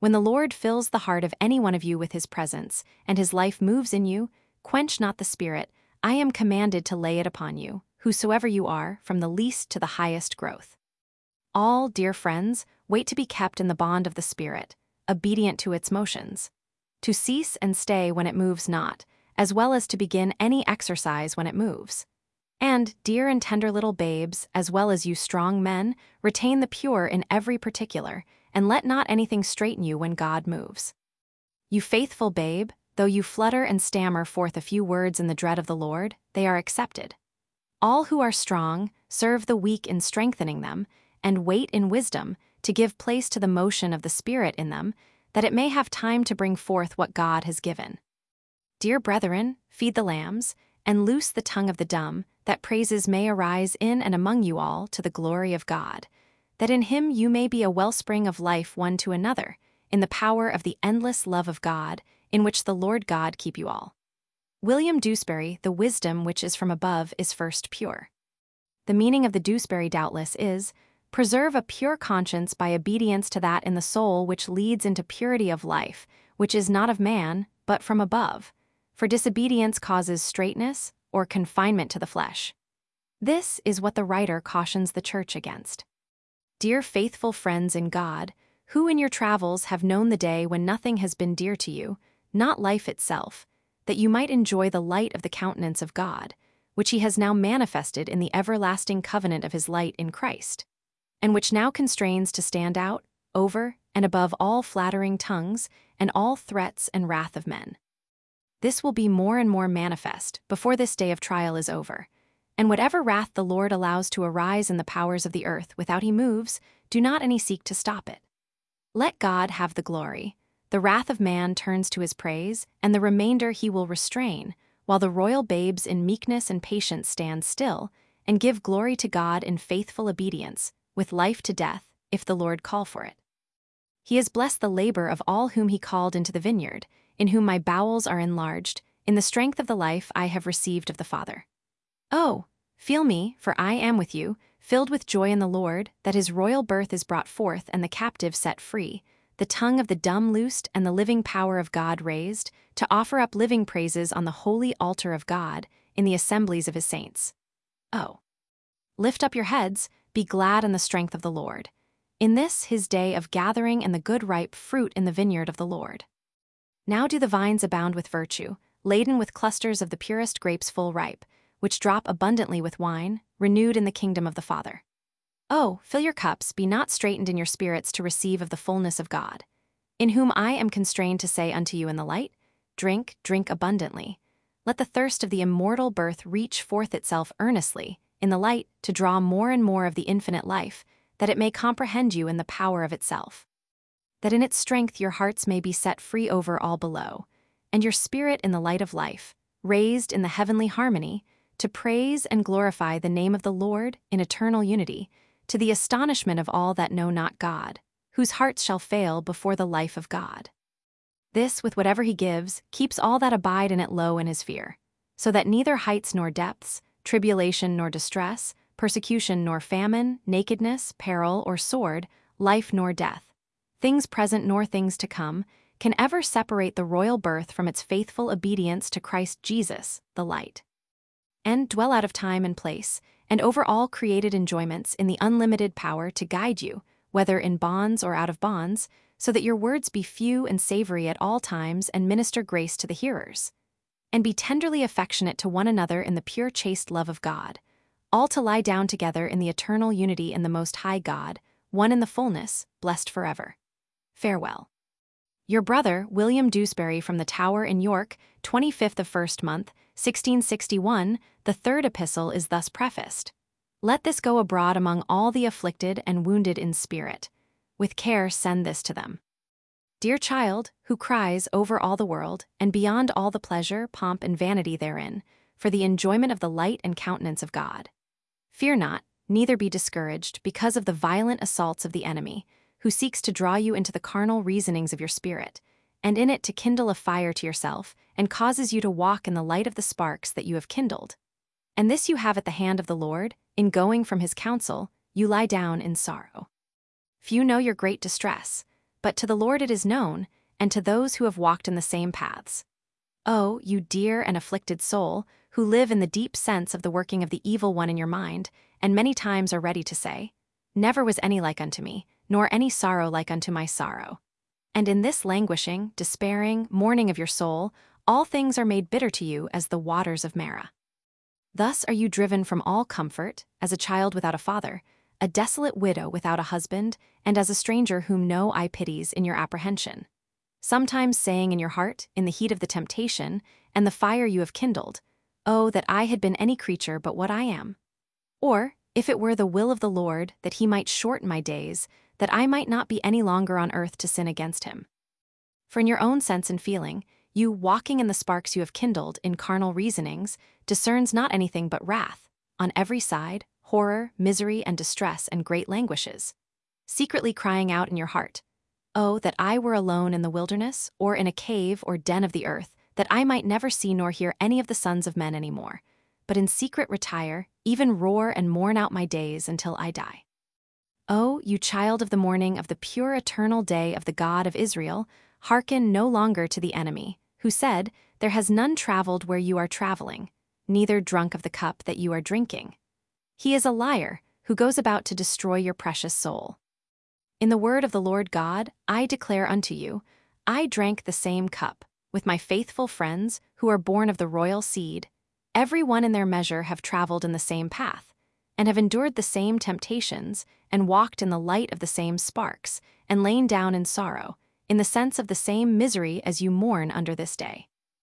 When the Lord fills the heart of any one of you with his presence, and his life moves in you, quench not the Spirit. I am commanded to lay it upon you, whosoever you are, from the least to the highest growth. All, dear friends, wait to be kept in the bond of the Spirit, obedient to its motions, to cease and stay when it moves not, as well as to begin any exercise when it moves. And, dear and tender little babes, as well as you strong men, retain the pure in every particular, and let not anything straiten you when God moves. You faithful babe, though you flutter and stammer forth a few words in the dread of the Lord, they are accepted. All who are strong, serve the weak in strengthening them, and wait in wisdom, to give place to the motion of the Spirit in them, that it may have time to bring forth what God has given. Dear brethren, feed the lambs, and loose the tongue of the dumb, that praises may arise in and among you all to the glory of God, that in him you may be a wellspring of life one to another, in the power of the endless love of God, in which the Lord God keep you all. William Dewsbury, the wisdom which is from above is first pure. The meaning of the Dewsbury doubtless is, preserve a pure conscience by obedience to that in the soul which leads into purity of life, which is not of man, but from above. For disobedience causes straitness, or confinement to the flesh. This is what the writer cautions the church against. Dear faithful friends in God, who in your travels have known the day when nothing has been dear to you, not life itself, that you might enjoy the light of the countenance of God, which he has now manifested in the everlasting covenant of his light in Christ, and which now constrains to stand out, over, and above all flattering tongues, and all threats and wrath of men. This will be more and more manifest before this day of trial is over. And whatever wrath the Lord allows to arise in the powers of the earth without he moves, do not any seek to stop it. Let God have the glory. The wrath of man turns to his praise, and the remainder he will restrain, while the royal babes in meekness and patience stand still, and give glory to God in faithful obedience, with life to death, if the Lord call for it. He has blessed the labor of all whom he called into the vineyard, in whom my bowels are enlarged, in the strength of the life I have received of the Father. Oh, feel me, for I am with you, filled with joy in the Lord, that his royal birth is brought forth and the captive set free, the tongue of the dumb loosed and the living power of God raised, to offer up living praises on the holy altar of God, in the assemblies of his saints. Oh, lift up your heads, be glad in the strength of the Lord. In this his day of gathering and the good ripe fruit in the vineyard of the Lord. Now do the vines abound with virtue, laden with clusters of the purest grapes full ripe, which drop abundantly with wine, renewed in the kingdom of the Father. Oh, fill your cups, be not straitened in your spirits to receive of the fullness of God, in whom I am constrained to say unto you in the light, drink, drink abundantly. Let the thirst of the immortal birth reach forth itself earnestly, in the light, to draw more and more of the infinite life, that it may comprehend you in the power of itself. That in its strength your hearts may be set free over all below, and your spirit in the light of life, raised in the heavenly harmony, to praise and glorify the name of the Lord in eternal unity, to the astonishment of all that know not God, whose hearts shall fail before the life of God. This, with whatever he gives, keeps all that abide in it low in his fear, so that neither heights nor depths, tribulation nor distress, persecution nor famine, nakedness, peril or sword, life nor death, things present nor things to come, can ever separate the royal birth from its faithful obedience to Christ Jesus, the light. And dwell out of time and place, and over all created enjoyments in the unlimited power to guide you, whether in bonds or out of bonds, so that your words be few and savory at all times and minister grace to the hearers. And be tenderly affectionate to one another in the pure chaste love of God, all to lie down together in the eternal unity in the Most High God, one in the fullness, blessed forever. Farewell. Your brother, William Dewsbury, from the Tower in York, twenty-fifth of first month, sixteen sixty-one, the third epistle is thus prefaced. Let this go abroad among all the afflicted and wounded in spirit. With care send this to them. Dear child, who cries over all the world, and beyond all the pleasure, pomp, and vanity therein, for the enjoyment of the light and countenance of God. Fear not, neither be discouraged, because of the violent assaults of the enemy, who seeks to draw you into the carnal reasonings of your spirit, and in it to kindle a fire to yourself, and causes you to walk in the light of the sparks that you have kindled. And this you have at the hand of the Lord, in going from his counsel, you lie down in sorrow. Few know your great distress, but to the Lord it is known, and to those who have walked in the same paths. Oh, you dear and afflicted soul, who live in the deep sense of the working of the evil one in your mind, and many times are ready to say, "Never was any like unto me, nor any sorrow like unto my sorrow." And in this languishing, despairing, mourning of your soul, all things are made bitter to you as the waters of Marah. Thus are you driven from all comfort, as a child without a father, a desolate widow without a husband, and as a stranger whom no eye pities in your apprehension. Sometimes saying in your heart, in the heat of the temptation, and the fire you have kindled, "Oh, that I had been any creature but what I am." Or, if it were the will of the Lord that he might shorten my days, that I might not be any longer on earth to sin against him. For in your own sense and feeling, you, walking in the sparks you have kindled in carnal reasonings, discerns not anything but wrath, on every side, horror, misery, and distress, and great languishes, secretly crying out in your heart, "Oh, that I were alone in the wilderness, or in a cave or den of the earth, that I might never see nor hear any of the sons of men any more, but in secret retire, even roar and mourn out my days until I die." Oh, you child of the morning of the pure eternal day of the God of Israel, hearken no longer to the enemy, who said, "There has none traveled where you are traveling, neither drunk of the cup that you are drinking." He is a liar, who goes about to destroy your precious soul. In the word of the Lord God, I declare unto you, I drank the same cup, with my faithful friends, who are born of the royal seed. Every one in their measure have traveled in the same path, and have endured the same temptations, and walked in the light of the same sparks, and lain down in sorrow, in the sense of the same misery as you mourn under this day.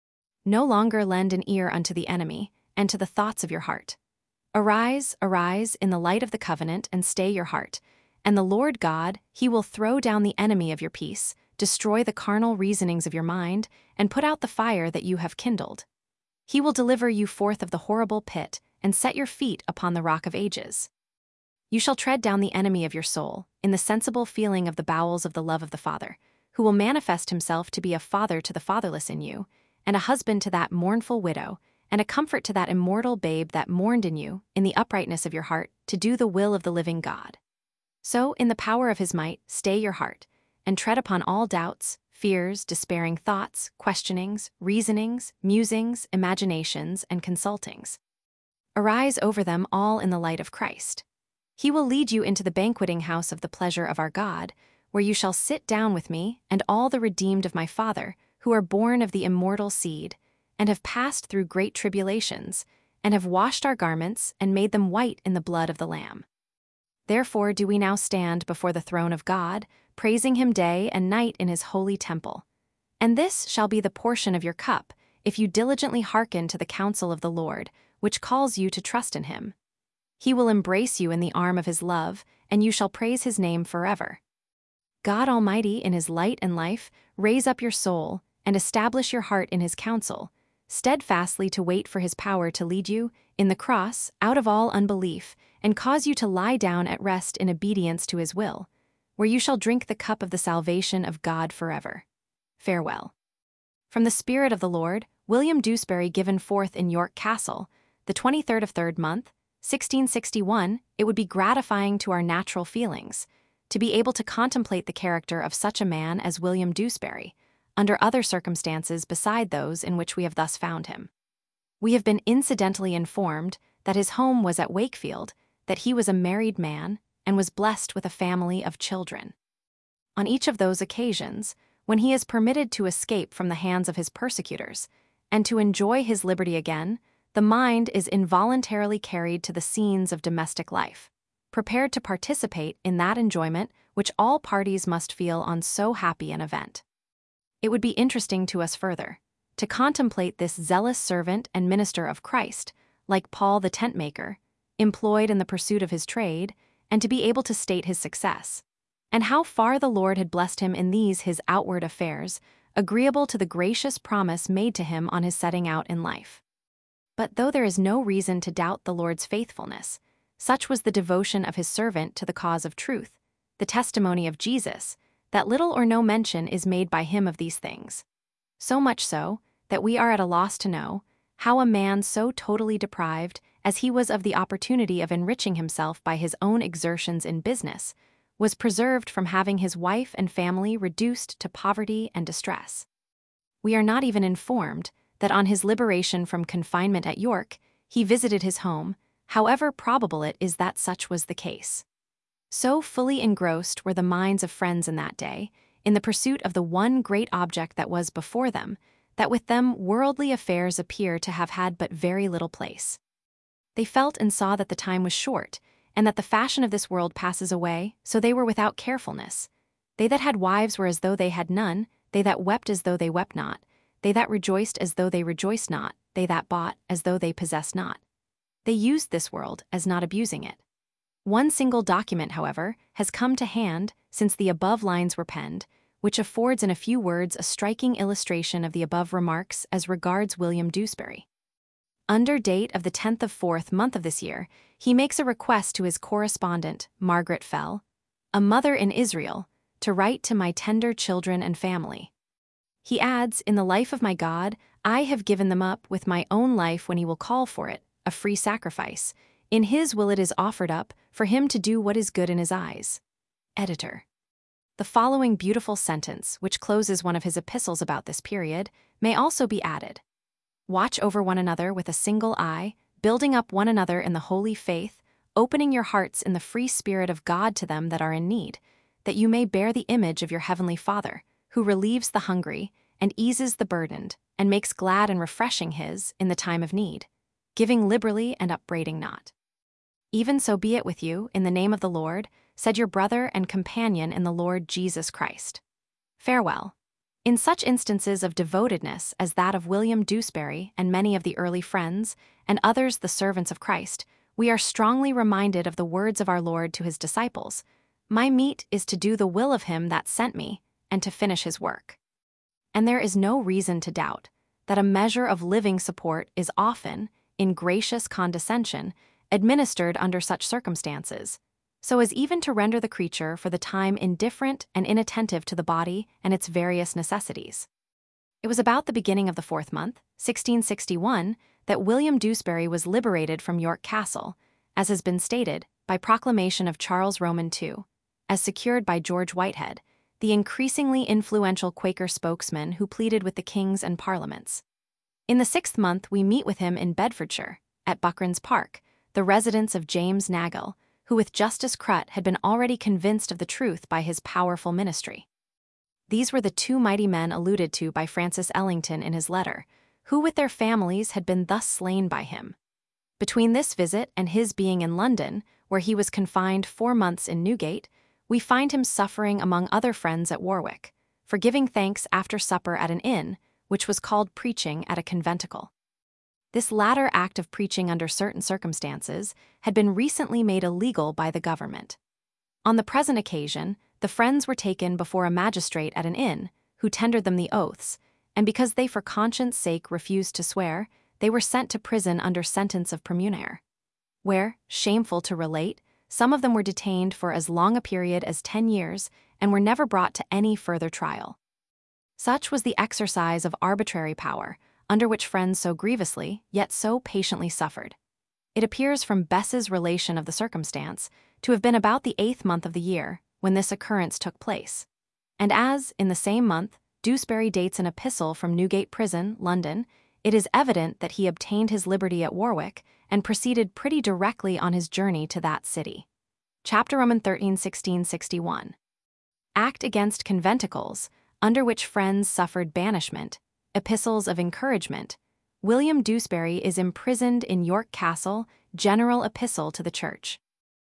No longer lend an ear unto the enemy, and to the thoughts of your heart. Arise, arise in the light of the covenant, and stay your heart, and the Lord God, he will throw down the enemy of your peace, destroy the carnal reasonings of your mind, and put out the fire that you have kindled. He will deliver you forth of the horrible pit, and set your feet upon the rock of ages. You shall tread down the enemy of your soul, in the sensible feeling of the bowels of the love of the Father, who will manifest himself to be a father to the fatherless in you, and a husband to that mournful widow, and a comfort to that immortal babe that mourned in you, in the uprightness of your heart, to do the will of the living God. So, in the power of his might, stay your heart, and tread upon all doubts, fears, despairing thoughts, questionings, reasonings, musings, imaginations, and consultings. Arise over them all in the light of Christ. He will lead you into the banqueting house of the pleasure of our God, where you shall sit down with me and all the redeemed of my Father, who are born of the immortal seed, and have passed through great tribulations, and have washed our garments and made them white in the blood of the Lamb. Therefore do we now stand before the throne of God, praising him day and night in his holy temple. And this shall be the portion of your cup, if you diligently hearken to the counsel of the Lord, which calls you to trust in him. He will embrace you in the arm of his love, and you shall praise his name forever. God Almighty, in his light and life, raise up your soul, and establish your heart in his counsel, steadfastly to wait for his power to lead you, in the cross, out of all unbelief, and cause you to lie down at rest in obedience to his will, where you shall drink the cup of the salvation of God forever. Farewell. From the Spirit of the Lord, William Dewsbury, given forth in York Castle, the twenty-third of third month, sixteen sixty-one. It would be gratifying to our natural feelings to be able to contemplate the character of such a man as William Dewsbury, under other circumstances beside those in which we have thus found him. We have been incidentally informed that his home was at Wakefield, that he was a married man, and was blessed with a family of children. On each of those occasions, when he is permitted to escape from the hands of his persecutors, and to enjoy his liberty again, the mind is involuntarily carried to the scenes of domestic life, prepared to participate in that enjoyment which all parties must feel on so happy an event. It would be interesting to us further to contemplate this zealous servant and minister of Christ, like Paul the tentmaker, employed in the pursuit of his trade, and to be able to state his success, and how far the Lord had blessed him in these his outward affairs, agreeable to the gracious promise made to him on his setting out in life. But though there is no reason to doubt the Lord's faithfulness, such was the devotion of his servant to the cause of truth, the testimony of Jesus, that little or no mention is made by him of these things. So much so, that we are at a loss to know how a man so totally deprived as he was of the opportunity of enriching himself by his own exertions in business was preserved from having his wife and family reduced to poverty and distress. We are not even informed that on his liberation from confinement at York, he visited his home, however probable it is that such was the case. So fully engrossed were the minds of friends in that day, in the pursuit of the one great object that was before them, that with them worldly affairs appear to have had but very little place. They felt and saw that the time was short, and that the fashion of this world passes away, so they were without carefulness. They that had wives were as though they had none, they that wept as though they wept not, they that rejoiced as though they rejoiced not, they that bought as though they possessed not. They used this world as not abusing it. One single document, however, has come to hand since the above lines were penned, which affords in a few words a striking illustration of the above remarks as regards William Dewsbury. Under date of the tenth of fourth month of this year, he makes a request to his correspondent, Margaret Fell, a mother in Israel, to write to my tender children and family. He adds, in the life of my God, I have given them up with my own life when he will call for it, a free sacrifice. In his will it is offered up, for him to do what is good in his eyes. Editor. The following beautiful sentence, which closes one of his epistles about this period, may also be added. Watch over one another with a single eye, building up one another in the holy faith, opening your hearts in the free spirit of God to them that are in need, that you may bear the image of your heavenly Father, who relieves the hungry, and eases the burdened, and makes glad and refreshing his in the time of need, giving liberally and upbraiding not. Even so be it with you, in the name of the Lord, said your brother and companion in the Lord Jesus Christ. Farewell. In such instances of devotedness as that of William Dewsbury and many of the early friends, and others the servants of Christ, we are strongly reminded of the words of our Lord to his disciples, My meat is to do the will of him that sent me, and to finish his work. And there is no reason to doubt that a measure of living support is often, in gracious condescension, administered under such circumstances, so as even to render the creature for the time indifferent and inattentive to the body and its various necessities. It was about the beginning of the fourth month, sixteen sixty-one, that William Dewsbury was liberated from York Castle, as has been stated, by proclamation of Charles Roman the Second, as secured by George Whitehead, the increasingly influential Quaker spokesman who pleaded with the kings and parliaments. In the sixth month we meet with him in Bedfordshire, at Buckran's Park, the residence of James Nagle, who with Justice Crut had been already convinced of the truth by his powerful ministry. These were the two mighty men alluded to by Francis Ellington in his letter, who with their families had been thus slain by him. Between this visit and his being in London, where he was confined four months in Newgate, we find him suffering among other friends at Warwick, for giving thanks after supper at an inn, which was called preaching at a conventicle. This latter act of preaching under certain circumstances had been recently made illegal by the government. On the present occasion, the friends were taken before a magistrate at an inn, who tendered them the oaths, and because they for conscience' sake refused to swear, they were sent to prison under sentence of praemunire, where, shameful to relate, some of them were detained for as long a period as ten years and were never brought to any further trial. Such was the exercise of arbitrary power, under which friends so grievously, yet so patiently suffered. It appears from Bess's relation of the circumstance to have been about the eighth month of the year when this occurrence took place. And as, in the same month, Dewsbury dates an epistle from Newgate Prison, London, it is evident that he obtained his liberty at Warwick and proceeded pretty directly on his journey to that city. Chapter Roman thirteen, sixteen sixty-one. Act against conventicles, under which friends suffered banishment. Epistles of encouragement. William Dewsbury is imprisoned in York Castle. General epistle to the Church.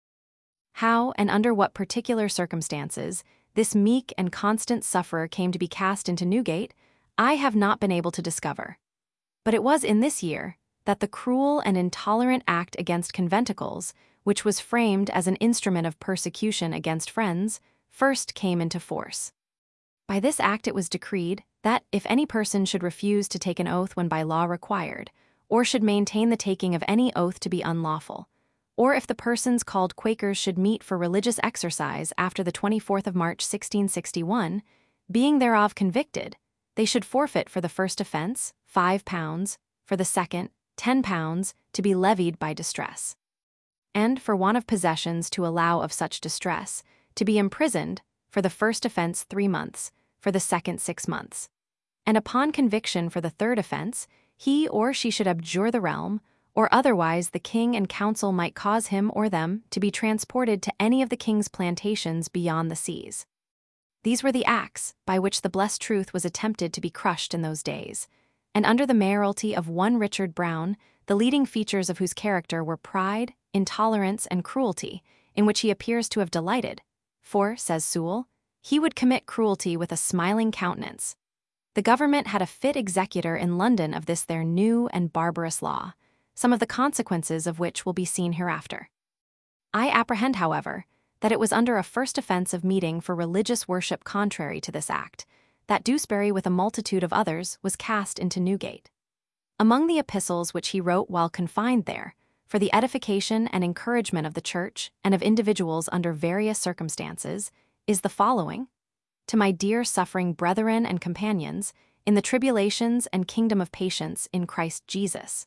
How and under what particular circumstances this meek and constant sufferer came to be cast into Newgate, I have not been able to discover. But it was in this year that the cruel and intolerant act against conventicles, which was framed as an instrument of persecution against friends, first came into force. By this act it was decreed that if any person should refuse to take an oath when by law required, or should maintain the taking of any oath to be unlawful, or if the persons called Quakers should meet for religious exercise after the twenty-fourth of March sixteen sixty-one, being thereof convicted, they should forfeit for the first offense five pounds, for the second ten pounds, to be levied by distress. And for want of possessions to allow of such distress, to be imprisoned, for the first offense three months, for the second six months. And upon conviction for the third offense, he or she should abjure the realm, or otherwise the king and council might cause him or them to be transported to any of the king's plantations beyond the seas. These were the acts by which the blessed truth was attempted to be crushed in those days, and under the mayoralty of one Richard Browne, the leading features of whose character were pride, intolerance, and cruelty, in which he appears to have delighted. For, says Sewell, he would commit cruelty with a smiling countenance. The government had a fit executor in London of this their new and barbarous law, some of the consequences of which will be seen hereafter. I apprehend, however, that it was under a first offense of meeting for religious worship contrary to this act, that Dewsbury with a multitude of others was cast into Newgate. Among the epistles which he wrote while confined there, for the edification and encouragement of the church and of individuals under various circumstances, is the following: To my dear suffering brethren and companions, in the tribulations and kingdom of patience in Christ Jesus.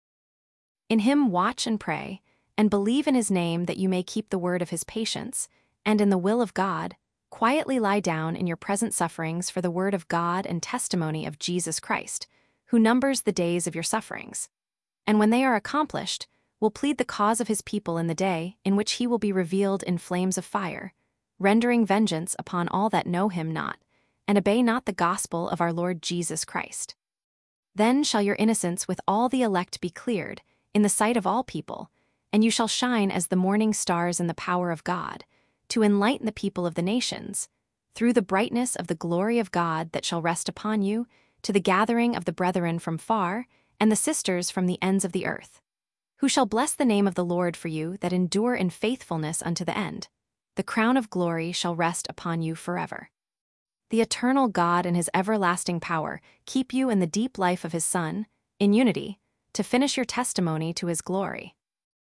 In him watch and pray, and believe in his name that you may keep the word of his patience, and in the will of God, quietly lie down in your present sufferings for the word of God and testimony of Jesus Christ, who numbers the days of your sufferings. And when they are accomplished, will plead the cause of his people in the day in which he will be revealed in flames of fire, rendering vengeance upon all that know him not, and obey not the gospel of our Lord Jesus Christ. Then shall your innocence with all the elect be cleared, in the sight of all people, and you shall shine as the morning stars in the power of God, to enlighten the people of the nations, through the brightness of the glory of God that shall rest upon you, to the gathering of the brethren from far, and the sisters from the ends of the earth, who shall bless the name of the Lord for you that endure in faithfulness unto the end. The crown of glory shall rest upon you forever. The eternal God and his everlasting power keep you in the deep life of his Son, in unity, to finish your testimony to his glory.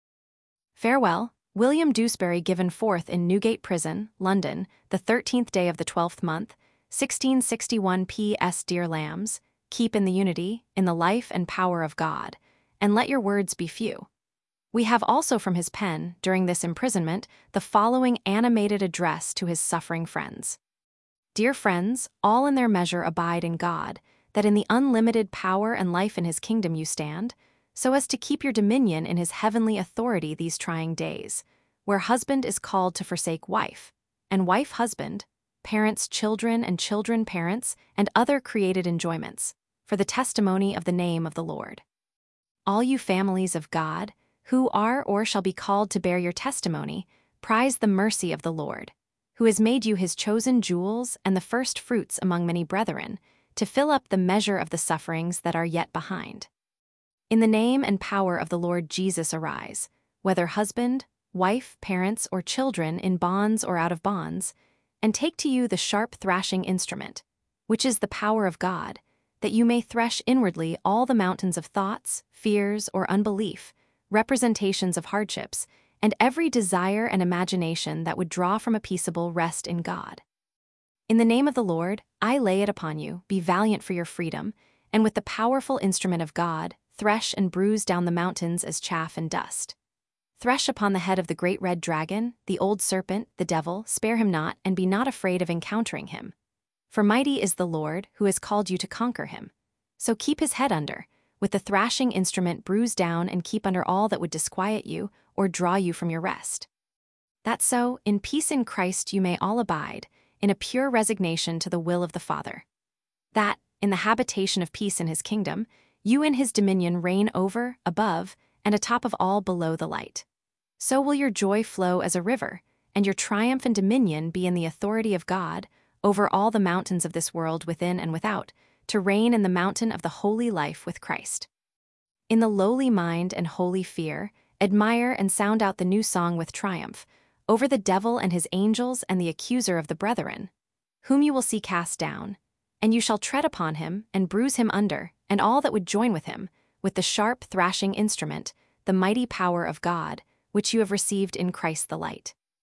Farewell, William Dewsbury, given forth in Newgate Prison, London, the thirteenth day of the twelfth month, sixteen sixty-one. P S Dear lambs, keep in the unity, in the life and power of God, and let your words be few. We have also from his pen, during this imprisonment, the following animated address to his suffering friends. Dear friends, all in their measure abide in God, that in the unlimited power and life in his kingdom you stand, so as to keep your dominion in his heavenly authority these trying days, where husband is called to forsake wife, and wife husband, parents children and children parents, and other created enjoyments, for the testimony of the name of the Lord. All you families of God, who are or shall be called to bear your testimony, prize the mercy of the Lord, who has made you his chosen jewels and the first fruits among many brethren, to fill up the measure of the sufferings that are yet behind. In the name and power of the Lord Jesus arise, whether husband, wife, parents, or children in bonds or out of bonds, and take to you the sharp thrashing instrument, which is the power of God, that you may thresh inwardly all the mountains of thoughts, fears, or unbelief, representations of hardships, and every desire and imagination that would draw from a peaceable rest in God. In the name of the Lord, I lay it upon you, be valiant for your freedom, and with the powerful instrument of God, thresh and bruise down the mountains as chaff and dust. Thresh upon the head of the great red dragon, the old serpent, the devil, spare him not, and be not afraid of encountering him. For mighty is the Lord, who has called you to conquer him. So keep his head under, with the thrashing instrument bruise down, and keep under all that would disquiet you, or draw you from your rest. That so, in peace in Christ you may all abide, in a pure resignation to the will of the Father. That, in the habitation of peace in his kingdom, you in his dominion reign over, above, and atop of all below the light. So will your joy flow as a river, and your triumph and dominion be in the authority of God, over all the mountains of this world within and without, to reign in the mountain of the holy life with Christ. In the lowly mind and holy fear, admire and sound out the new song with triumph, over the devil and his angels and the accuser of the brethren, whom you will see cast down, and you shall tread upon him and bruise him under, and all that would join with him, with the sharp thrashing instrument, the mighty power of God, which you have received in Christ the light.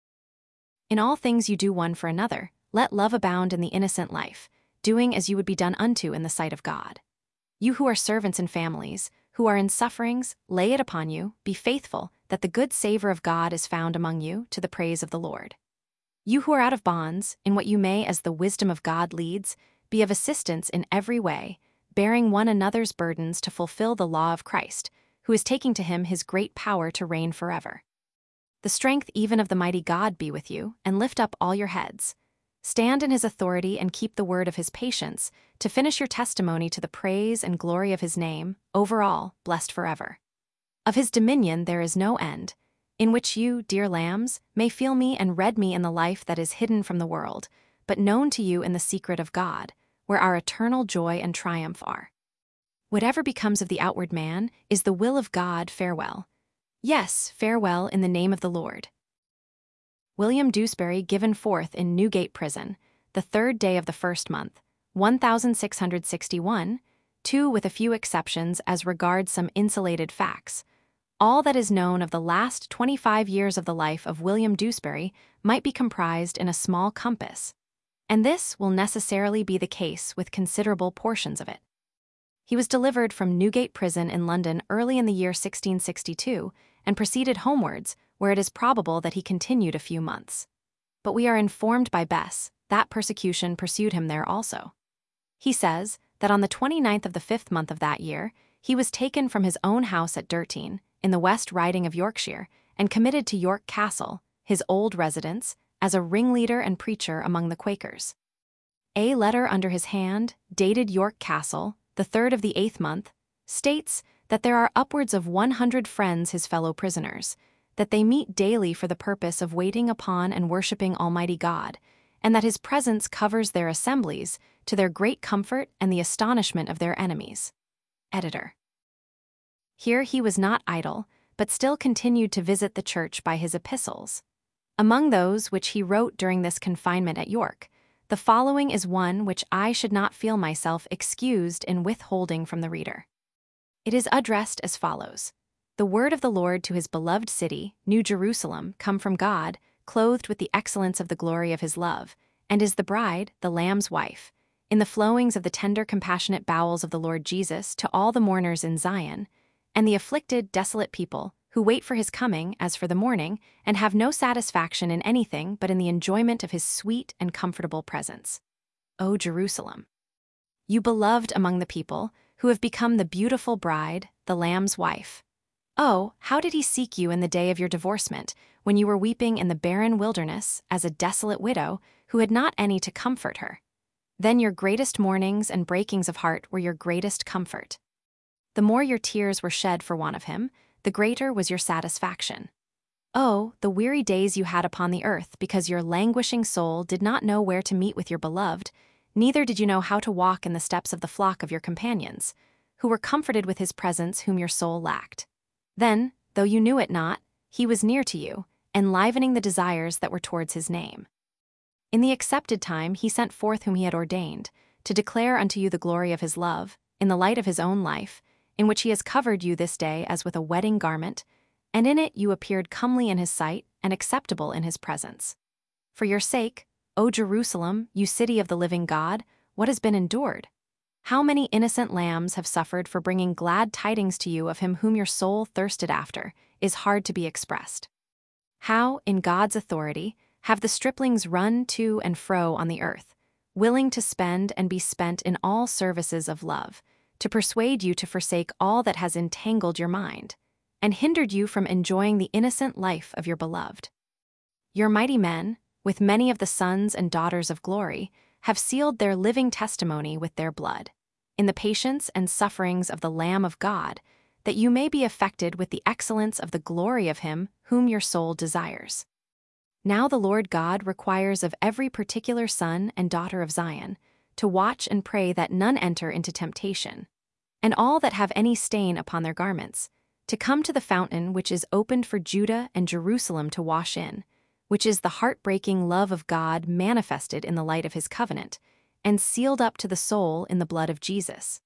In all things you do one for another, let love abound in the innocent life, doing as you would be done unto in the sight of God. You who are servants in families, who are in sufferings, lay it upon you, be faithful, that the good savor of God is found among you, to the praise of the Lord. You who are out of bonds, in what you may as the wisdom of God leads, be of assistance in every way, bearing one another's burdens to fulfill the law of Christ, who is taking to him his great power to reign forever. The strength even of the mighty God be with you, and lift up all your heads. Stand in his authority and keep the word of his patience, to finish your testimony to the praise and glory of his name, over all, blessed forever. Of his dominion there is no end, in which you, dear lambs, may feel me and read me in the life that is hidden from the world, but known to you in the secret of God, where our eternal joy and triumph are. Whatever becomes of the outward man is the will of God. Farewell. Yes, farewell in the name of the Lord. William Dewsbury given forth in Newgate Prison, the third day of the first month, one thousand six hundred sixty-one, two with a few exceptions as regards some insulated facts. All that is known of the last twenty-five years of the life of William Dewsbury might be comprised in a small compass, and this will necessarily be the case with considerable portions of it. He was delivered from Newgate Prison in London early in the year sixteen sixty-two and proceeded homewards, where it is probable that he continued a few months. But we are informed by Bess that persecution pursued him there also. He says that on the twenty-ninth of the fifth month of that year, he was taken from his own house at Durtine, in the West Riding of Yorkshire, and committed to York Castle, his old residence, as a ringleader and preacher among the Quakers. A letter under his hand, dated York Castle, the third of the eighth month, states that there are upwards of one hundred friends his fellow prisoners, that they meet daily for the purpose of waiting upon and worshipping Almighty God, and that his presence covers their assemblies, to their great comfort and the astonishment of their enemies. Editor. Here he was not idle, but still continued to visit the church by his epistles. Among those which he wrote during this confinement at York, the following is one which I should not feel myself excused in withholding from the reader. It is addressed as follows: The word of the Lord to his beloved city, New Jerusalem, come from God, clothed with the excellence of the glory of his love, and is the bride, the Lamb's wife, in the flowings of the tender compassionate bowels of the Lord Jesus, to all the mourners in Zion, and the afflicted, desolate people, who wait for his coming as for the morning, and have no satisfaction in anything but in the enjoyment of his sweet and comfortable presence. O Jerusalem! You beloved among the people, who have become the beautiful bride, the Lamb's wife. Oh, how did he seek you in the day of your divorcement, when you were weeping in the barren wilderness as a desolate widow who had not any to comfort her? Then your greatest mournings and breakings of heart were your greatest comfort. The more your tears were shed for want of him, the greater was your satisfaction. Oh, the weary days you had upon the earth, because your languishing soul did not know where to meet with your beloved, neither did you know how to walk in the steps of the flock of your companions, who were comforted with his presence whom your soul lacked. Then, though you knew it not, he was near to you, enlivening the desires that were towards his name. In the accepted time he sent forth whom he had ordained, to declare unto you the glory of his love, in the light of his own life, in which he has covered you this day as with a wedding garment, and in it you appeared comely in his sight and acceptable in his presence. For your sake, O Jerusalem, you city of the living God, what has been endured? How many innocent lambs have suffered for bringing glad tidings to you of him whom your soul thirsted after, is hard to be expressed. How, in God's authority, have the striplings run to and fro on the earth, willing to spend and be spent in all services of love, to persuade you to forsake all that has entangled your mind, and hindered you from enjoying the innocent life of your beloved. Your mighty men, with many of the sons and daughters of glory, have sealed their living testimony with their blood, in the patience and sufferings of the Lamb of God, that you may be affected with the excellence of the glory of him whom your soul desires. Now the Lord God requires of every particular son and daughter of Zion to watch and pray that none enter into temptation, and all that have any stain upon their garments, to come to the fountain which is opened for Judah and Jerusalem to wash in, which is the heartbreaking love of God manifested in the light of his covenant, and sealed up to the soul in the blood of Jesus.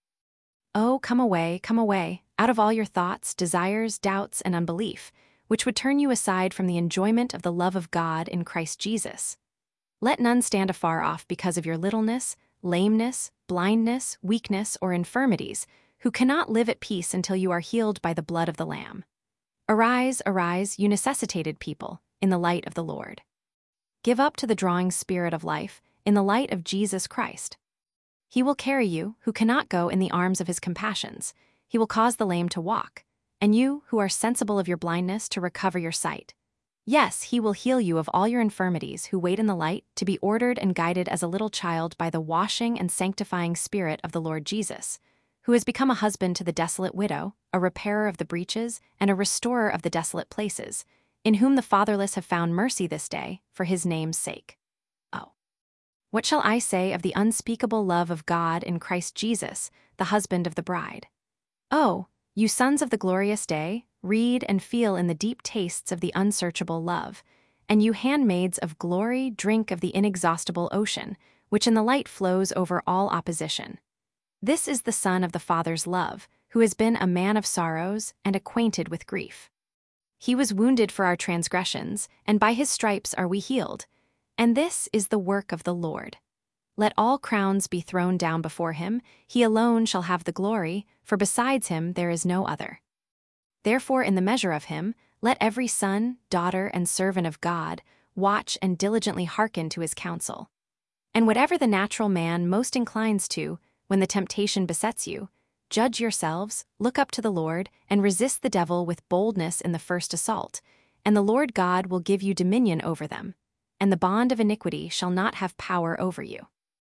Oh, come away, come away, out of all your thoughts, desires, doubts, and unbelief, which would turn you aside from the enjoyment of the love of God in Christ Jesus. Let none stand afar off because of your littleness, lameness, blindness, weakness, or infirmities, who cannot live at peace until you are healed by the blood of the Lamb. Arise, arise, you necessitated people, in the light of the Lord. Give up to the drawing spirit of life in the light of Jesus Christ. He will carry you, who cannot go in the arms of his compassions. He will cause the lame to walk, and you, who are sensible of your blindness, to recover your sight. Yes, he will heal you of all your infirmities, who wait in the light, to be ordered and guided as a little child by the washing and sanctifying Spirit of the Lord Jesus, who has become a husband to the desolate widow, a repairer of the breaches, and a restorer of the desolate places, in whom the fatherless have found mercy this day, for his name's sake. Oh, what shall I say of the unspeakable love of God in Christ Jesus, the husband of the bride? Oh, you sons of the glorious day, read and feel in the deep tastes of the unsearchable love, and you handmaids of glory, drink of the inexhaustible ocean, which in the light flows over all opposition. This is the Son of the Father's love, who has been a man of sorrows and acquainted with grief. He was wounded for our transgressions, and by his stripes are we healed. And this is the work of the Lord. Let all crowns be thrown down before him. He alone shall have the glory, for besides him there is no other. Therefore, in the measure of him, let every son, daughter, and servant of God watch and diligently hearken to his counsel. And whatever the natural man most inclines to, when the temptation besets you, judge yourselves, look up to the Lord, and resist the devil with boldness in the first assault, and the Lord God will give you dominion over them, and the bond of iniquity shall not have power over you.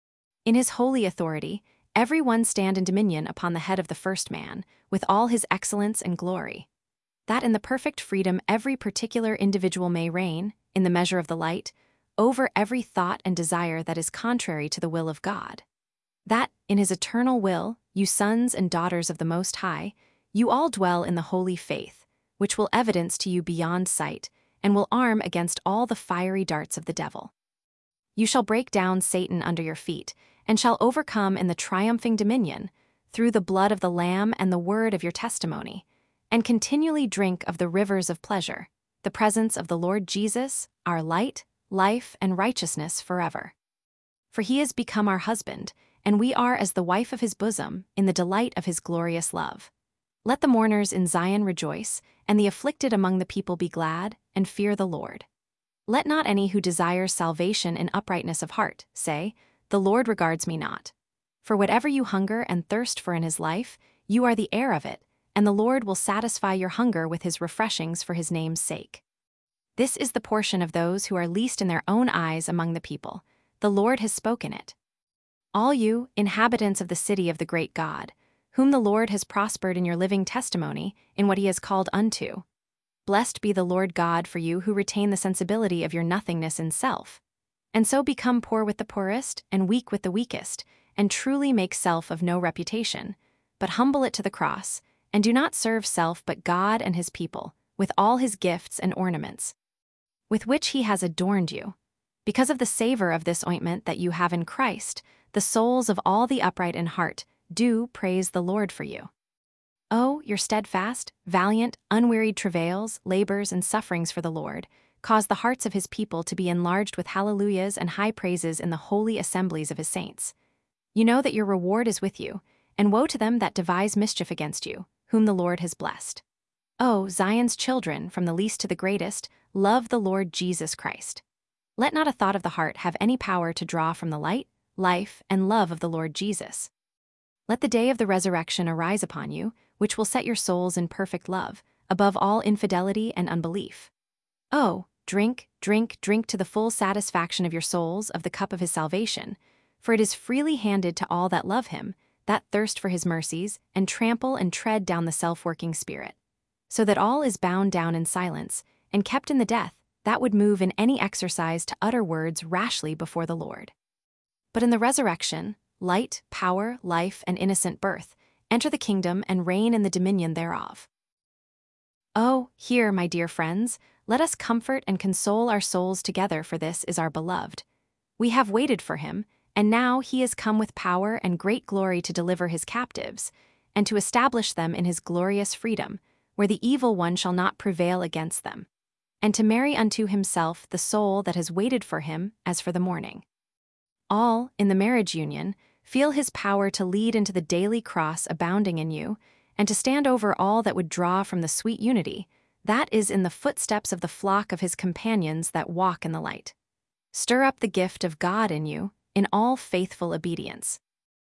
In his holy authority, every one stand in dominion upon the head of the first man, with all his excellence and glory, that in the perfect freedom every particular individual may reign, in the measure of the light, over every thought and desire that is contrary to the will of God. That, in his eternal will, you sons and daughters of the Most High, you all dwell in the holy faith, which will evidence to you beyond sight, and will arm against all the fiery darts of the devil. You shall break down Satan under your feet, and shall overcome in the triumphing dominion, through the blood of the Lamb and the word of your testimony, and continually drink of the rivers of pleasure, the presence of the Lord Jesus, our light, life, and righteousness forever. For he is become our husband, and we are as the wife of his bosom, in the delight of his glorious love. Let the mourners in Zion rejoice, and the afflicted among the people be glad, and fear the Lord. Let not any who desires salvation in uprightness of heart say, "The Lord regards me not." For whatever you hunger and thirst for in his life, you are the heir of it, and the Lord will satisfy your hunger with his refreshings for his name's sake. This is the portion of those who are least in their own eyes among the people. The Lord has spoken it. All you, inhabitants of the city of the great God, whom the Lord has prospered in your living testimony, in what he has called unto. Blessed be the Lord God for you who retain the sensibility of your nothingness in self, and so become poor with the poorest, and weak with the weakest, and truly make self of no reputation, but humble it to the cross, and do not serve self but God and his people, with all his gifts and ornaments, with which he has adorned you. Because of the savor of this ointment that you have in Christ, the souls of all the upright in heart do praise the Lord for you. Oh, your steadfast, valiant, unwearied travails, labors, and sufferings for the Lord cause the hearts of his people to be enlarged with hallelujahs and high praises in the holy assemblies of his saints. You know that your reward is with you, and woe to them that devise mischief against you, whom the Lord has blessed. Oh, Zion's children, from the least to the greatest, love the Lord Jesus Christ. Let not a thought of the heart have any power to draw from the light, life, and love of the Lord Jesus. Let the day of the resurrection arise upon you, which will set your souls in perfect love, above all infidelity and unbelief. Oh, drink, drink, drink to the full satisfaction of your souls of the cup of his salvation, for it is freely handed to all that love him, that thirst for his mercies, and trample and tread down the self-working Spirit, so that all is bound down in silence, and kept in the death that would move in any exercise to utter words rashly before the Lord. But in the resurrection, light, power, life, and innocent birth, enter the kingdom and reign in the dominion thereof. Oh, here, my dear friends, let us comfort and console our souls together, for this is our beloved. We have waited for him, and now he is come with power and great glory to deliver his captives, and to establish them in his glorious freedom, where the evil one shall not prevail against them, and to marry unto himself the soul that has waited for him as for the morning. All, in the marriage union, feel his power to lead into the daily cross abounding in you, and to stand over all that would draw from the sweet unity, that is in the footsteps of the flock of his companions that walk in the light. Stir up the gift of God in you, in all faithful obedience.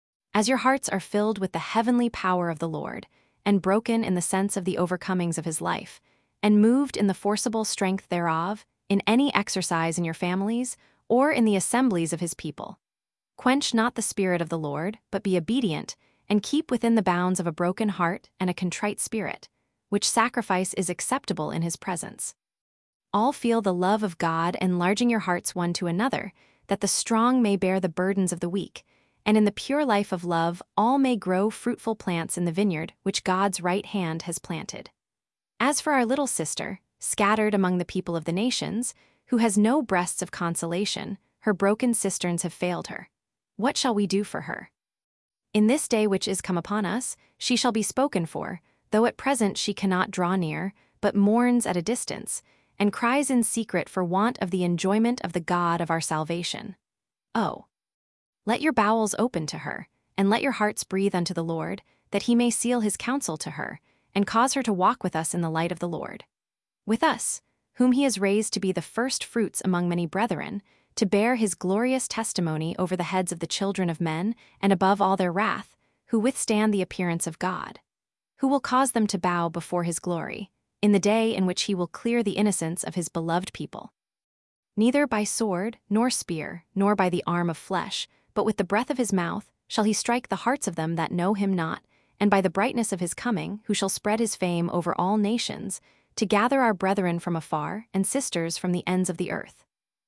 As your hearts are filled with the heavenly power of the Lord, and broken in the sense of the overcomings of his life, and moved in the forcible strength thereof, in any exercise in your families, or in the assemblies of his people. Quench not the Spirit of the Lord, but be obedient, and keep within the bounds of a broken heart and a contrite spirit, which sacrifice is acceptable in his presence. All feel the love of God enlarging your hearts one to another, that the strong may bear the burdens of the weak, and in the pure life of love all may grow fruitful plants in the vineyard which God's right hand has planted. As for our little sister, scattered among the people of the nations, who has no breasts of consolation, her broken cisterns have failed her. What shall we do for her? In this day which is come upon us, she shall be spoken for, though at present she cannot draw near, but mourns at a distance, and cries in secret for want of the enjoyment of the God of our salvation. Oh, let your bowels open to her, and let your hearts breathe unto the Lord, that he may seal his counsel to her, and cause her to walk with us in the light of the Lord. With us, whom he has raised to be the first fruits among many brethren, to bear his glorious testimony over the heads of the children of men, and above all their wrath, who withstand the appearance of God, who will cause them to bow before his glory, in the day in which he will clear the innocence of his beloved people. Neither by sword, nor spear, nor by the arm of flesh, but with the breath of his mouth, shall he strike the hearts of them that know him not, and by the brightness of his coming, who shall spread his fame over all nations, to gather our brethren from afar, and sisters from the ends of the earth.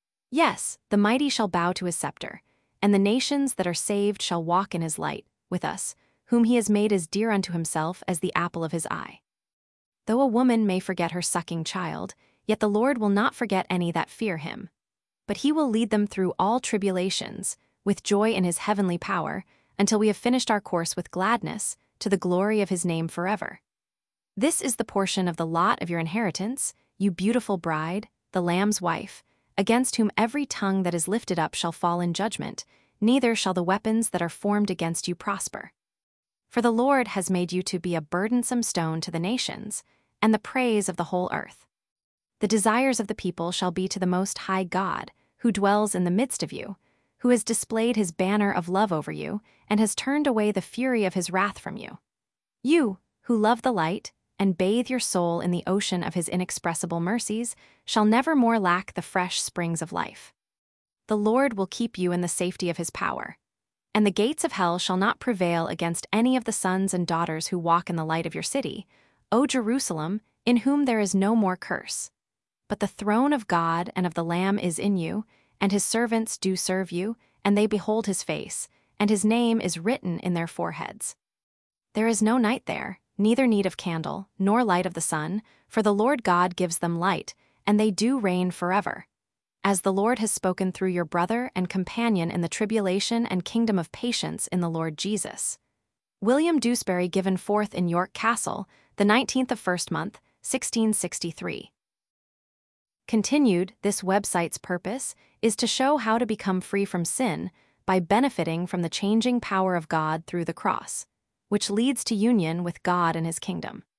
Yes, the mighty shall bow to his scepter, and the nations that are saved shall walk in his light, with us, whom he has made as dear unto himself as the apple of his eye. Though a woman may forget her sucking child, yet the Lord will not forget any that fear him. But he will lead them through all tribulations, with joy in his heavenly power, until we have finished our course with gladness, to the glory of his name forever. This is the portion of the lot of your inheritance, you beautiful bride, the Lamb's wife, against whom every tongue that is lifted up shall fall in judgment, neither shall the weapons that are formed against you prosper. For the Lord has made you to be a burdensome stone to the nations, and the praise of the whole earth. The desires of the people shall be to the Most High God, who dwells in the midst of you, who has displayed his banner of love over you, and has turned away the fury of his wrath from you. You, who love the light, and bathe your soul in the ocean of his inexpressible mercies, shall never more lack the fresh springs of life. The Lord will keep you in the safety of his power, and the gates of hell shall not prevail against any of the sons and daughters who walk in the light of your city, O Jerusalem, in whom there is no more curse. But the throne of God and of the Lamb is in you, and his servants do serve you, and they behold his face, and his name is written in their foreheads. There is no night there, neither need of candle, nor light of the sun, for the Lord God gives them light, and they do reign forever. As the Lord has spoken through your brother and companion in the tribulation and kingdom of patience in the Lord Jesus. William Dewsbury, given forth in York Castle, the nineteenth of first month, sixteen sixty-three. Continued, this website's purpose is to show how to become free from sin by benefiting from the changing power of God through the cross, which leads to union with God and his kingdom.